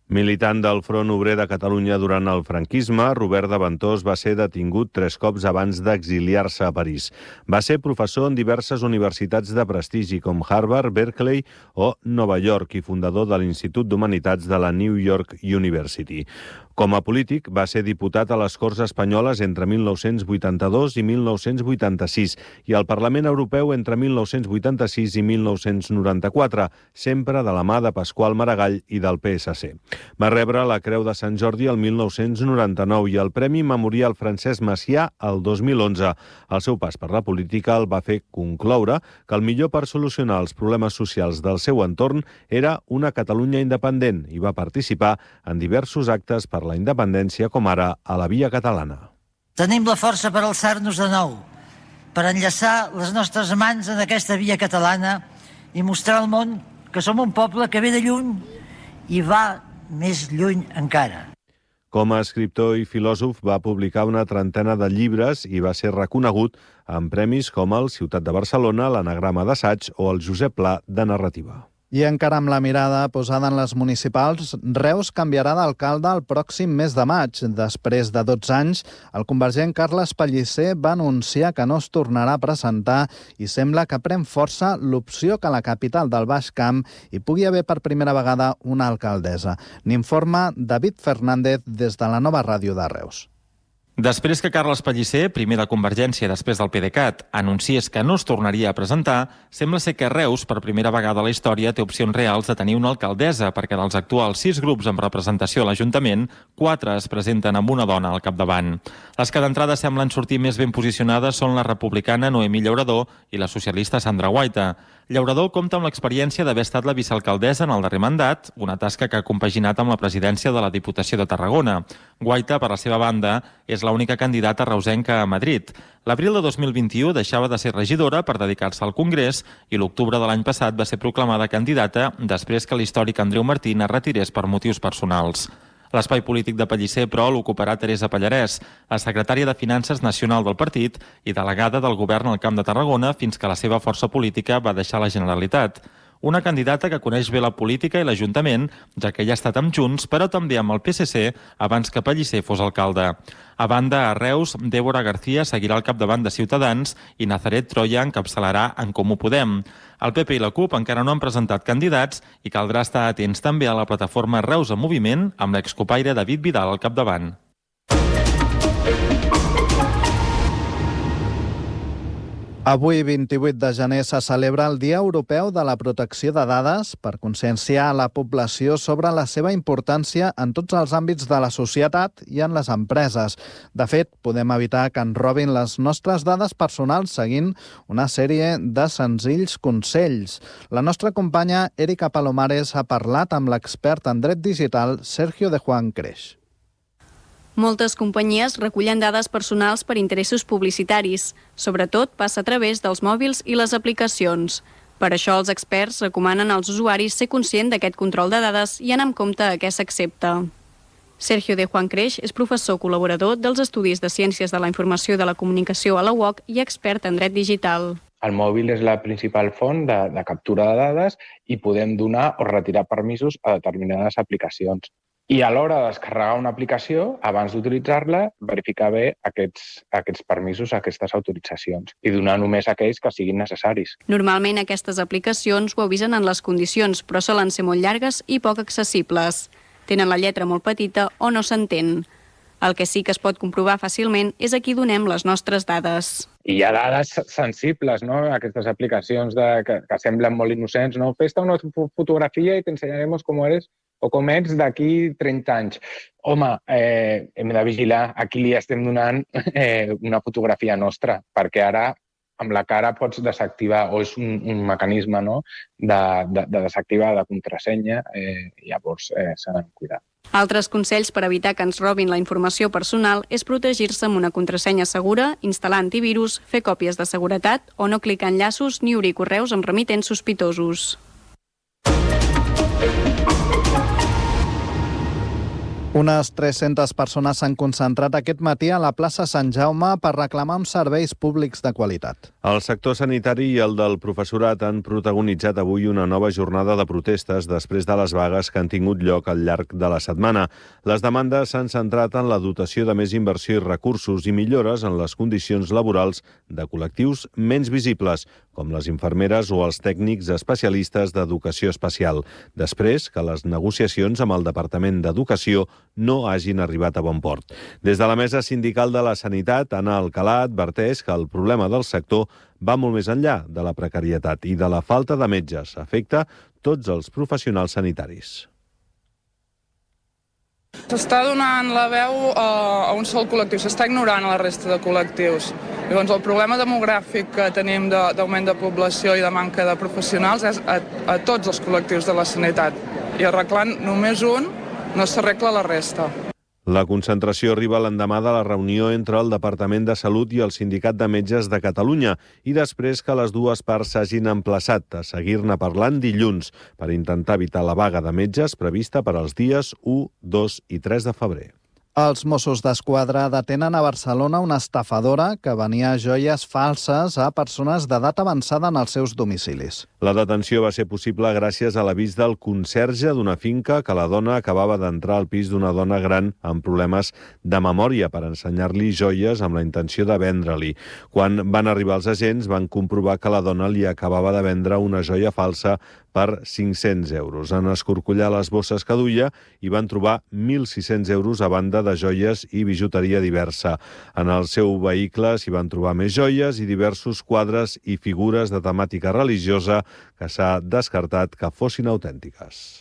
Militant del Front Obrer de Catalunya durant el franquisme, Robert de Ventós va ser detingut tres cops abans d'exiliar-se a París. Va ser professor en diverses universitats de prestigi com Harvard, Berkeley o Nova York i fundador de l'Institut d'Humanitats de la New York University. Com a polític, va ser diputat a les Corts Espanyoles entre mil nou-cents vuitanta-dos i mil nou-cents vuitanta-sis i al Parlament Europeu entre mil nou-cents vuitanta-sis i mil nou-cents noranta-quatre, sempre de la mà de Pasqual Maragall i del P S C. Va rebre la Creu de Sant Jordi el mil nou-cents noranta-nou i el Premi Memorial Francesc Macià el dos mil onze. El seu pas per la política el va fer concloure que el millor per solucionar els problemes socials del seu entorn era una Catalunya independent i va participar en diversos actes per la independència, com ara a la Via Catalana. Tenim la força per alçar-nos de nou, per enllaçar les nostres mans en aquesta Via Catalana i mostrar al món que som un poble que ve de lluny i va més lluny encara. Com a escriptor i filòsof va publicar una trentena de llibres i va ser reconegut amb premis com el Ciutat de Barcelona, l'Anagrama d'Assaig o el Josep Pla de Narrativa. I encara amb la mirada posada en les municipals, Reus canviarà d'alcalde el pròxim mes de maig. Després de dotze anys, el convergent Carles Pellicer va anunciar que no es tornarà a presentar i sembla que pren força l'opció que a la capital del Baix Camp hi pugui haver per primera vegada una alcaldessa. N'informa David Fernández des de la Nova Ràdio de Reus. Després que Carles Pellicer, primer de Convergència després del PDeCAT, anunciés que no es tornaria a presentar, sembla ser que Reus, per primera vegada a la història, té opcions reals de tenir una alcaldessa, perquè dels actuals sis grups amb representació a l'Ajuntament, quatre es presenten amb una dona al capdavant. Les que d'entrada semblen sortir més ben posicionades són la republicana Noemí Llaurador i la socialista Sandra Guaita. Llaurador compta amb l'experiència d'haver estat la vicealcaldessa en el darrer mandat, una tasca que ha compaginat amb la presidència de la Diputació de Tarragona. Guaita, per la seva banda, és l'única candidata reusenca a Madrid. L'abril de dos mil vint-i-u deixava de ser regidora per dedicar-se al Congrés i l'octubre de l'any passat va ser proclamada candidata després que l'històric Andreu Martín es retirés per motius personals. L'espai polític de Pellicer, però, l'ocuparà Teresa Pallarès, la secretària de Finances nacional del partit i delegada del govern al Camp de Tarragona fins que la seva força política va deixar la Generalitat. Una candidata que coneix bé la política i l'Ajuntament, ja que ja ha estat amb Junts, però també amb el P S C abans que Pellicer fos alcalde. A banda, a Reus, Débora García seguirà al capdavant de Ciutadans i Nazaret Troya encapçalarà En Comú Podem. El P P i la CUP encara no han presentat candidats i caldrà estar atents també a la plataforma Reus en Moviment amb l'excopaire David Vidal al capdavant. Avui, vint-i-vuit de gener, se celebra el Dia Europeu de la Protecció de Dades per conscienciar la població sobre la seva importància en tots els àmbits de la societat i en les empreses. De fet, podem evitar que ens robin les nostres dades personals seguint una sèrie de senzills consells. La nostra companya Erika Palomares ha parlat amb l'expert en dret digital Sergio de Juan Creix. Moltes companyies recullen dades personals per interessos publicitaris. Sobretot passa a través dels mòbils i les aplicacions. Per això els experts recomanen als usuaris ser conscient d'aquest control de dades i anar amb compte a què s'accepta. Sergio de Juan Creix és professor col·laborador dels Estudis de Ciències de la Informació i de la Comunicació a la U O C i expert en dret digital. El mòbil és la principal font de, de captura de dades i podem donar o retirar permisos a determinades aplicacions. I a l'hora de descarregar una aplicació, abans d'utilitzar-la, verificar bé aquests, aquests permisos, aquestes autoritzacions i donar només aquells que siguin necessaris. Normalment aquestes aplicacions ho avisen en les condicions, però solen ser molt llargues i poc accessibles. Tenen la lletra molt petita o no s'entén. El que sí que es pot comprovar fàcilment és a qui donem les nostres dades. I hi ha dades sensibles, no? Aquestes aplicacions de, que, que semblen molt innocents, no? Fes-te una fotografia i t'ensenyarem com eres o com ets d'aquí trenta anys. Home, eh, hem de vigilar a qui li estem donant eh, una fotografia nostra, perquè ara amb la cara pots desactivar, o és un, un mecanisme, no?, de, de, de desactivar de contrasenya, eh, llavors eh, s'ha de cuidar. Altres consells per evitar que ens robin la informació personal és protegir-se amb una contrasenya segura, instal·lar antivirus, fer còpies de seguretat o no clicar enllaços ni obrir correus amb remitents sospitosos. Unes tres-centes persones s'han concentrat aquest matí a la plaça Sant Jaume per reclamar uns serveis públics de qualitat. El sector sanitari i el del professorat han protagonitzat avui una nova jornada de protestes després de les vagues que han tingut lloc al llarg de la setmana. Les demandes s'han centrat en la dotació de més inversió i recursos i millores en les condicions laborals de col·lectius menys visibles, com les infermeres o els tècnics especialistes d'educació especial, després que les negociacions amb el Departament d'Educació no hagin arribat a bon port. Des de la Mesa Sindical de la Sanitat, Anna Alcalà adverteix que el problema del sector va molt més enllà de la precarietat i de la falta de metges. Afecta tots els professionals sanitaris. S'està donant la veu a un sol col·lectiu, s'està ignorant a la resta de col·lectius. Llavors, el problema demogràfic que tenim d'augment de població i de manca de professionals és a, a tots els col·lectius de la sanitat. I arreglant només un, no s'arregla la resta. La concentració arriba l'endemà de la reunió entre el Departament de Salut i el Sindicat de Metges de Catalunya i després que les dues parts s'hagin emplaçat a seguir-ne parlant dilluns per intentar evitar la vaga de metges prevista per als dies u, dos i tres de febrer. Els Mossos d'Esquadra detenen a Barcelona una estafadora que venia joies falses a persones d'edat avançada en els seus domicilis. La detenció va ser possible gràcies a l'avís del conserge d'una finca que la dona acabava d'entrar al pis d'una dona gran amb problemes de memòria per ensenyar-li joies amb la intenció de vendre-li. Quan van arribar els agents van comprovar que la dona li acabava de vendre una joia falsa per cinc-cents euros. En escorcollar les bosses que duia hi van trobar mil sis-cents euros a banda de joies i bijuteria diversa. En el seu vehicle s'hi van trobar més joies i diversos quadres i figures de temàtica religiosa que s'ha descartat que fossin autèntiques.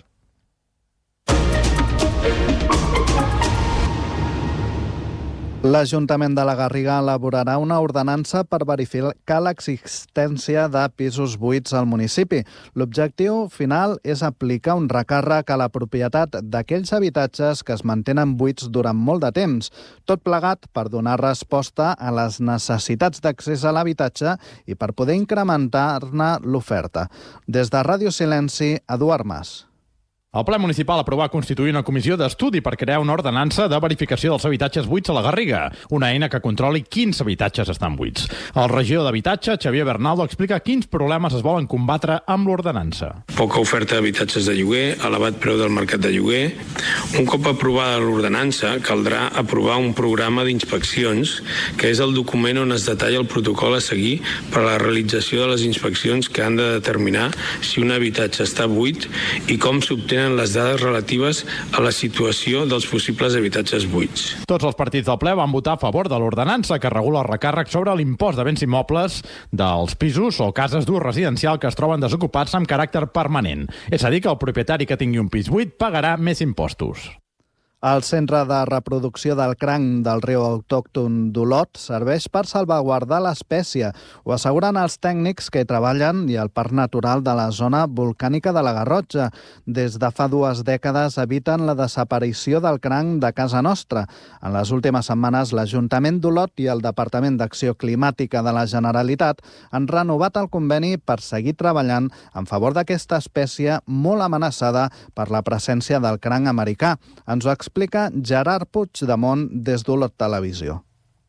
L'Ajuntament de la Garriga elaborarà una ordenança per verificar l'existència de pisos buits al municipi. L'objectiu final és aplicar un recàrrec a la propietat d'aquells habitatges que es mantenen buits durant molt de temps, tot plegat per donar resposta a les necessitats d'accés a l'habitatge i per poder incrementar-ne l'oferta. Des de Ràdio Silenci, Eduard Mas. El ple municipal aprova constituir una comissió d'estudi per crear una ordenança de verificació dels habitatges buits a la Garriga, una eina que controli quins habitatges estan buits. El regidor d'Habitatge, Xavier Bernaldo, explica quins problemes es volen combatre amb l'ordenança. Poca oferta d'habitatges de lloguer, elevat preu del mercat de lloguer. Un cop aprovada l'ordenança, caldrà aprovar un programa d'inspeccions, que és el document on es detalla el protocol a seguir per a la realització de les inspeccions que han de determinar si un habitatge està buit i com s'obtenen les dades relatives a la situació dels possibles habitatges buits. Tots els partits del ple van votar a favor de l'ordenança que regula el recàrrec sobre l'impost de béns immobles dels pisos o cases d'ús residencial que es troben desocupats amb caràcter permanent. És a dir, que el propietari que tingui un pis buit pagarà més impostos. El Centre de Reproducció del Cranc del riu autòcton d'Olot serveix per salvaguardar l'espècie. Ho asseguren els tècnics que hi treballen i el Parc Natural de la zona volcànica de la Garrotxa. Des de fa dues dècades eviten la desaparició del cranc de casa nostra. En les últimes setmanes, l'Ajuntament d'Olot i el Departament d'Acció Climàtica de la Generalitat han renovat el conveni per seguir treballant en favor d'aquesta espècie molt amenaçada per la presència del cranc americà. Ens ho explica Gerard Puigdemont des d'Olot Televisió.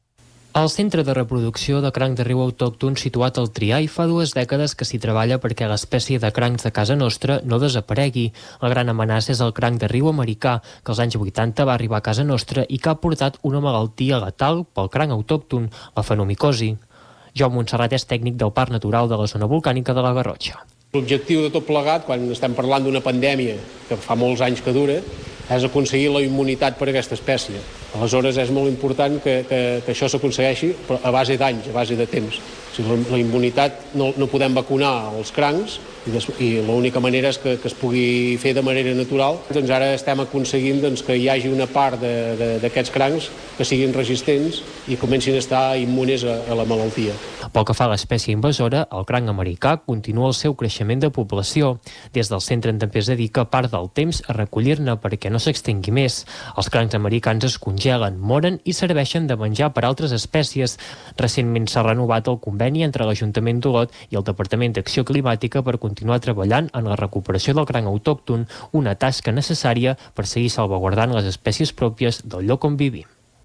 El Centre de Reproducció de Cranc de Riu Autòcton, situat al Trià, fa dues dècades que s'hi treballa perquè l'espècie de crancs de casa nostra no desaparegui. La gran amenaça és el cranc de riu americà, que als anys vuitanta va arribar a casa nostra i que ha portat una malaltia letal pel cranc autòcton, la fenomicosi. Jaume Montserrat és tècnic del Parc Natural de la zona volcànica de la Garrotxa. L'objectiu de tot plegat, quan estem parlant d'una pandèmia que fa molts anys que dura, és aconseguir la immunitat per a aquesta espècie. Aleshores és molt important que, que, que això s'aconsegueixi a base d'anys, a base de temps. Si la immunitat no, no podem vacunar els crancs i, des, i l'única manera és que, que es pugui fer de manera natural. Doncs ara estem aconseguint doncs, que hi hagi una part d'aquests crancs que siguin resistents i comencin a estar immunes a, a la malaltia. Pel que fa a l'espècie invasora, el cranc americà continua el seu creixement de població. Des del centre també es dedica part del temps a recollir-ne perquè no s'extingui més. Els crancs americans es congelen, moren i serveixen de menjar per altres espècies. Recentment s'ha renovat el conveni conveni entre l'Ajuntament d'Olot i el Departament d'Acció Climàtica per continuar treballant en la recuperació del cranc autòcton, una tasca necessària per seguir salvaguardant les espècies pròpies del lloc on vivim.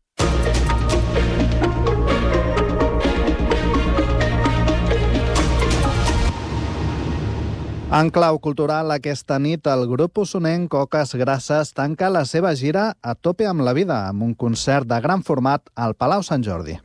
En clau cultural, aquesta nit el grup osonenc Oques Grasses tanca la seva gira A tope amb la vida, amb un concert de gran format al Palau Sant Jordi.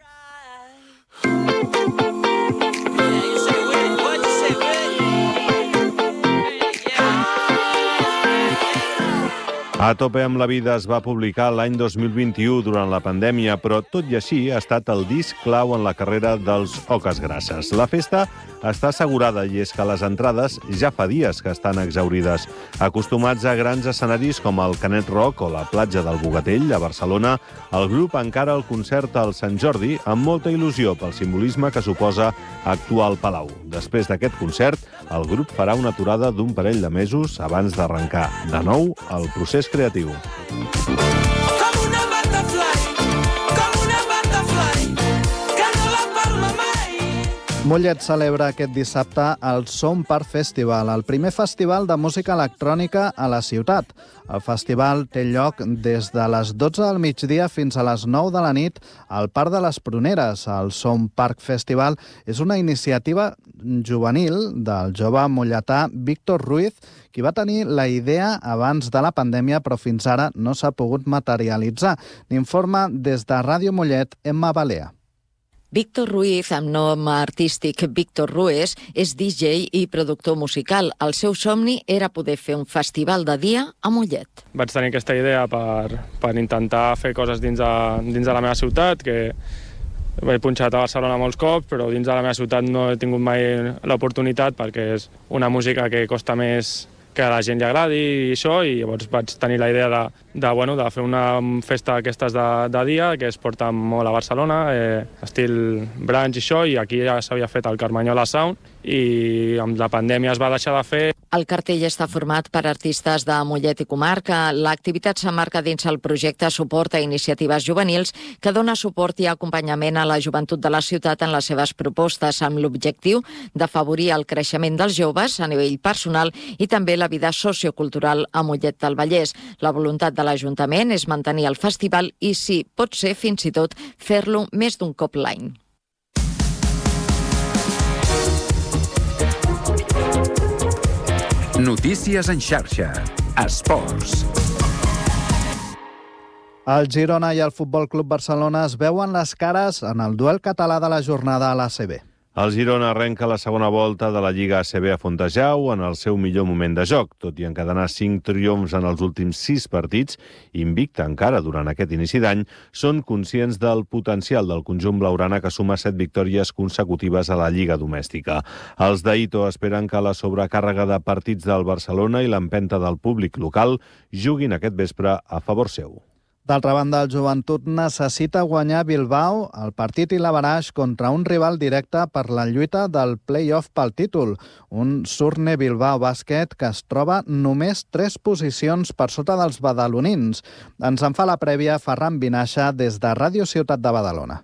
A tope amb la vida es va publicar l'any dos mil vint-i-u durant la pandèmia, però tot i així ha estat el disc clau en la carrera dels Oques Grasses. La festa està assegurada i és que les entrades ja fa dies que estan exaurides. Acostumats a grans escenaris com el Canet Rock o la platja del Bogatell a Barcelona, el grup encara el concert al Sant Jordi amb molta il·lusió pel simbolisme que suposa actuar al Palau. Després d'aquest concert, el grup farà una aturada d'un parell de mesos abans d'arrencar de nou el procés creatiu. Mollet celebra aquest dissabte el Som Park Festival, el primer festival de música electrònica a la ciutat. El festival té lloc des de les dotze del migdia fins a les nou de la nit al Parc de les Pruneres. El Som Park Festival és una iniciativa juvenil del jove molletà Víctor Ruiz, qui va tenir la idea abans de la pandèmia, però fins ara no s'ha pogut materialitzar. N'informa des de Ràdio Mollet, Emma Balea. Víctor Ruiz, amb nom artístic Víctor Ruiz, és D J i productor musical. El seu somni era poder fer un festival de dia a Mollet. Vaig tenir aquesta idea per, per intentar fer coses dins de, dins de la meva ciutat, que he punxat a Barcelona molts cops, però dins de la meva ciutat no he tingut mai l'oportunitat perquè és una música que costa més que a la gent li agradi i això, i llavors vaig tenir la idea de, de, bueno, de fer una festa d'aquestes de, de dia, que es porta molt a Barcelona, eh, estil brunch i això, i aquí ja s'havia fet el Carmanyola Sound, i amb la pandèmia es va deixar de fer. El cartell està format per artistes de Mollet i comarca. L'activitat s'emmarca dins el projecte Suport a Iniciatives Juvenils, que dona suport i acompanyament a la joventut de la ciutat en les seves propostes, amb l'objectiu d'afavorir el creixement dels joves a nivell personal i també la vida sociocultural a Mollet del Vallès. La voluntat de l'Ajuntament és mantenir el festival i, si pot ser, fins i tot fer-lo més d'un cop l'any. Notícies en xarxa. Esports. El Girona i el Futbol Club Barcelona es veuen les cares en el duel català de la jornada a l'A C B. El Girona arrenca la segona volta de la Lliga A C B a Fontejau en el seu millor moment de joc, tot i encadenar cinc triomfs en els últims sis partits, invicte encara durant aquest inici d'any, són conscients del potencial del conjunt blaugrana que suma set victòries consecutives a la Lliga domèstica. Els d'Aito esperen que la sobrecàrrega de partits del Barcelona i l'empenta del públic local juguin aquest vespre a favor seu. D'altra banda, el Joventut necessita guanyar Bilbao el partit i l'averaix contra un rival directe per la lluita del play-off pel títol, un Surne Bilbao Bàsquet que es troba només tres posicions per sota dels badalonins. Ens en fa la prèvia Ferran Vinaixa des de Ràdio Ciutat de Badalona.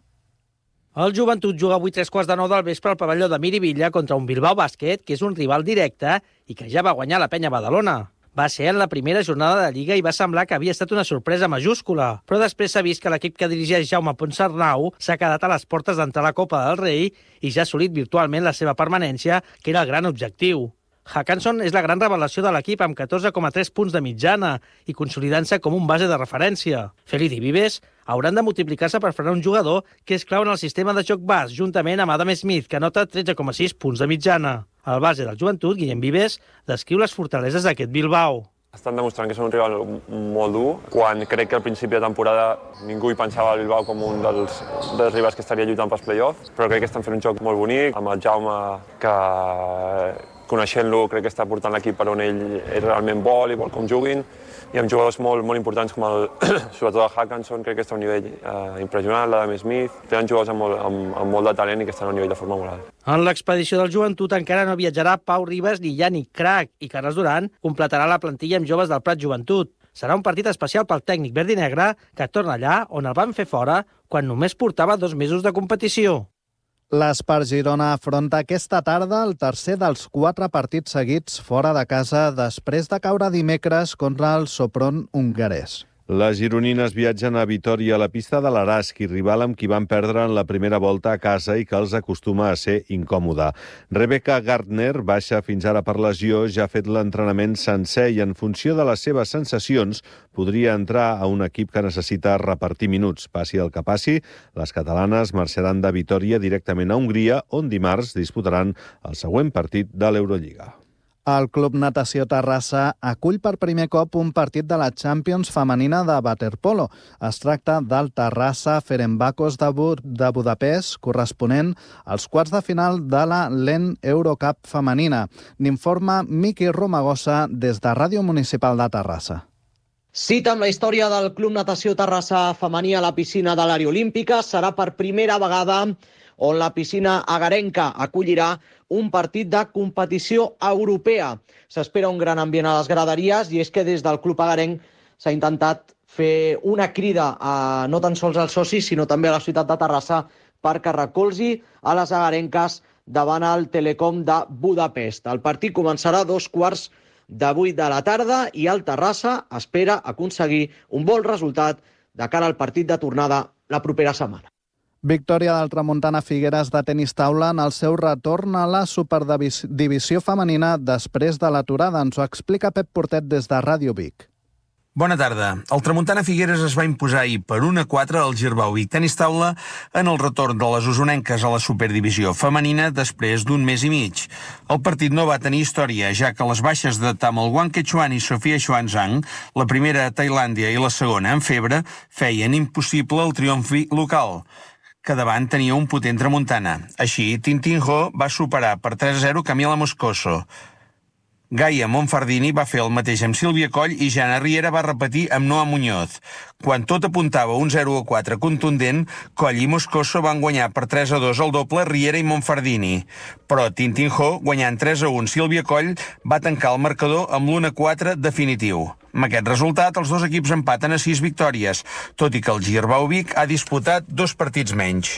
El Joventut juga avui tres quarts de nou del vespre al pavelló de Miribilla contra un Bilbao Bàsquet, que és un rival directe i que ja va guanyar la Penya Badalona. Va ser en la primera jornada de Lliga i va semblar que havia estat una sorpresa majúscula, però després s'ha vist que l'equip que dirigeix Jaume Ponsarnau s'ha quedat a les portes d'entrar a la Copa del Rei i ja ha assolit virtualment la seva permanència, que era el gran objectiu. Hackanson és la gran revelació de l'equip amb catorze coma tres punts de mitjana i consolidant-se com un base de referència. Félix i Vives hauran de multiplicar-se per frenar un jugador que és clau en el sistema de joc bas, juntament amb Adam Smith, que anota tretze coma sis punts de mitjana. El base del Joventut, Guillem Vives, descriu les fortaleses d'aquest Bilbao. Estan demostrant que són un rival molt dur, quan crec que al principi de temporada ningú hi pensava el Bilbao com un dels, dels rivals que estaria lluitant pels play-offs, però crec que estan fent un joc molt bonic, amb el Jaume, que coneixent-lo crec que està portant l'equip per on ell realment vol i vol com juguin, i amb jugadors molt, molt importants com el, sobretot el Hackanson, crec que està a un nivell eh, impressionant, l'Adam Smith, tenen jugadors amb molt, amb, amb molt de talent i que estan a un nivell de forma molt alt. En l'expedició del Joventut encara no viatjarà Pau Ribas ni Yannick Crac, i Carles Duran completarà la plantilla amb joves del Prat Joventut. Serà un partit especial pel tècnic verd i negre, que torna allà on el van fer fora quan només portava dos mesos de competició. L'Espar Girona afronta aquesta tarda el tercer dels quatre partits seguits fora de casa després de caure dimecres contra el Sopron hongarès. Les gironines viatgen a Vitòria, a la pista de l'Araski, rival amb qui van perdre en la primera volta a casa i que els acostuma a ser incòmode. Rebecca Gardner, baixa fins ara per lesió, ja ha fet l'entrenament sencer i en funció de les seves sensacions podria entrar a un equip que necessita repartir minuts. Passi el que passi, les catalanes marxaran de Vitòria directament a Hongria, on dimarts disputaran el següent partit de l'Eurolliga. El Club Natació Terrassa acull per primer cop un partit de la Champions femenina de waterpolo. Es tracta del Terrassa Ferenbakos de, Bu de Budapest, corresponent als quarts de final de la LEN Eurocup femenina. N'informa Miqui Romagosa des de Ràdio Municipal de Terrassa. Cita amb la història del Club Natació Terrassa femení a la piscina de l'àrea olímpica. Serà per primera vegada on la piscina agarenca acollirà un partit de competició europea. S'espera un gran ambient a les graderies i és que des del club agarenc s'ha intentat fer una crida a, no tan sols als socis, sinó també a la ciutat de Terrassa perquè recolzi a les agarenques davant el Telecom de Budapest. El partit començarà a dos quarts de vuit de la tarda i el Terrassa espera aconseguir un bon resultat de cara al partit de tornada la propera setmana. Victòria del Tramuntana Figueres de tenis taula en el seu retorn a la superdivisió femenina després de l'aturada. Ens ho explica Pep Portet des de Ràdio Vic. Bona tarda. El Tramuntana Figueres es va imposar ahir per un a quatre al Girbau Vic Tenis Taula en el retorn de les usonenques a la superdivisió femenina després d'un mes i mig. El partit no va tenir història, ja que les baixes de Tamal Quechuan i Sofia Xuanzang, la primera a Tailàndia i la segona en febre, feien impossible el triomf local, que davant tenia un potent Tramuntana. Així, Tintin Ho va superar per tres a zero Camila Moscoso. Gaia Monfardini va fer el mateix amb Sílvia Coll i Jana Riera va repetir amb Noa Muñoz. Quan tot apuntava un zero a quatre contundent, Coll i Moscoso van guanyar per tres a dos el doble Riera i Monfardini. Però Tintin Ho, guanyant tres a un Sílvia Coll, va tancar el marcador amb l'u a quatre definitiu. Amb aquest resultat, els dos equips empaten a sis victòries, tot i que el Girbau Vic ha disputat dos partits menys.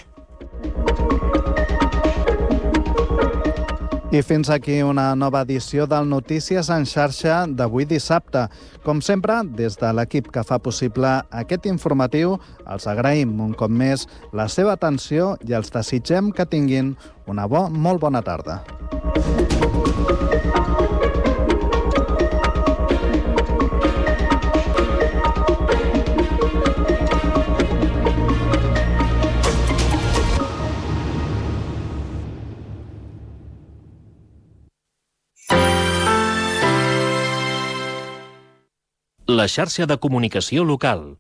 I fins aquí una nova edició del Notícies en xarxa d'avui dissabte. Com sempre, des de l'equip que fa possible aquest informatiu, els agraïm un cop més la seva atenció i els desitgem que tinguin una bo, molt bona tarda. La xarxa de comunicació local.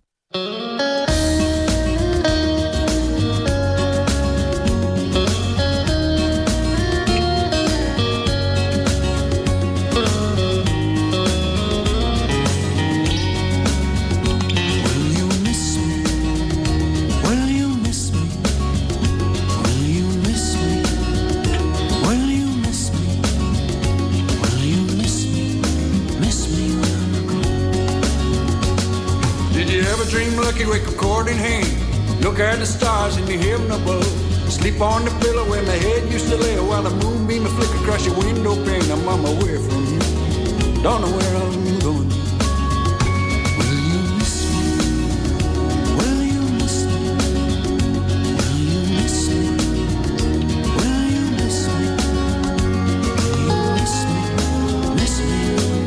Look at the stars in the heaven above. Sleep on the pillow where my head used to lay, while the moonbeam will flicker across your window pane. I'm on my way from you. Don't know where I'm going. Will you miss me? Will you miss me? Will you miss me? Will you miss me? Will you miss me? Miss me?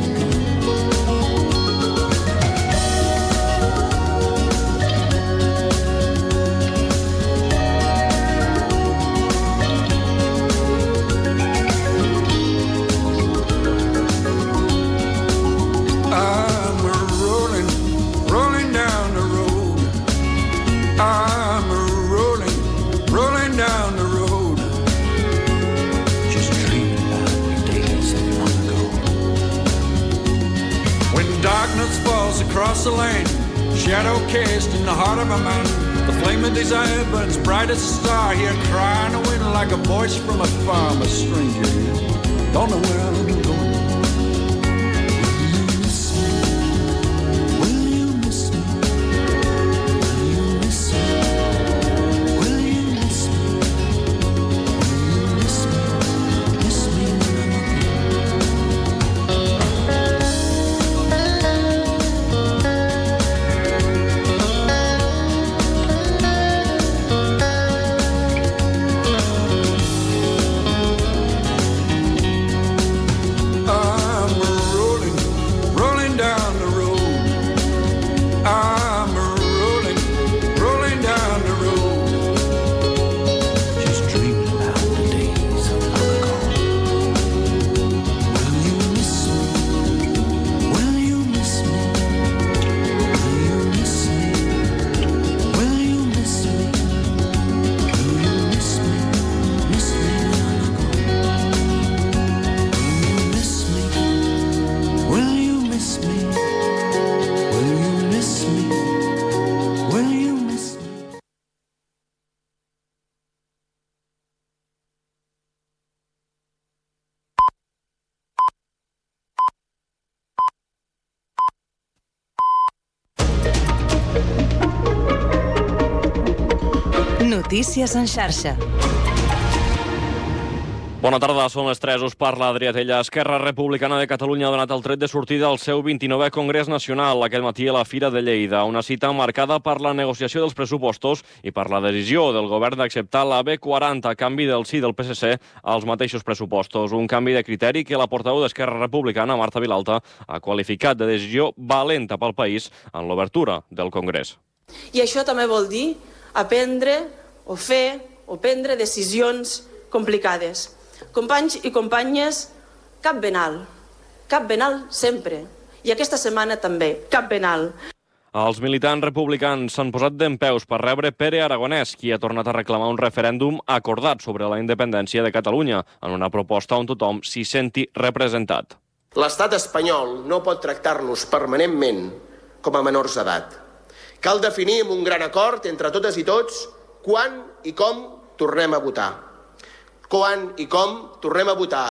Across the land, shadow cast in the heart of my mind. The flame of desire burns bright as a star. Here crying the wind like a voice from afar. I'm a stranger here, don't know where I'm going. Will you miss me? Will you miss me? Will you miss me? Will you miss me? Notícies en xarxa. Bona tarda, són les tres, us parla Adrià Tella. Esquerra Republicana de Catalunya ha donat el tret de sortida al seu vint-i-novè Congrés Nacional aquest matí a la Fira de Lleida, una cita marcada per la negociació dels pressupostos i per la decisió del govern d'acceptar la B quaranta a canvi del sí del P S C als mateixos pressupostos. Un canvi de criteri que la portaveu d'Esquerra Republicana, Marta Vilalta, ha qualificat de decisió valenta pel país en l'obertura del Congrés. I això també vol dir aprendre o fer o prendre decisions complicades. Companys i companyes, cap ben alt. Cap ben alt sempre. I aquesta setmana també, cap ben alt. Els militants republicans s'han posat dempeus per rebre Pere Aragonès, qui ha tornat a reclamar un referèndum acordat sobre la independència de Catalunya, en una proposta on tothom s'hi senti representat. L'estat espanyol no pot tractar-nos permanentment com a menors d'edat. Cal definir amb un gran acord entre totes i tots quan i com tornem a votar. Quan i com tornem a votar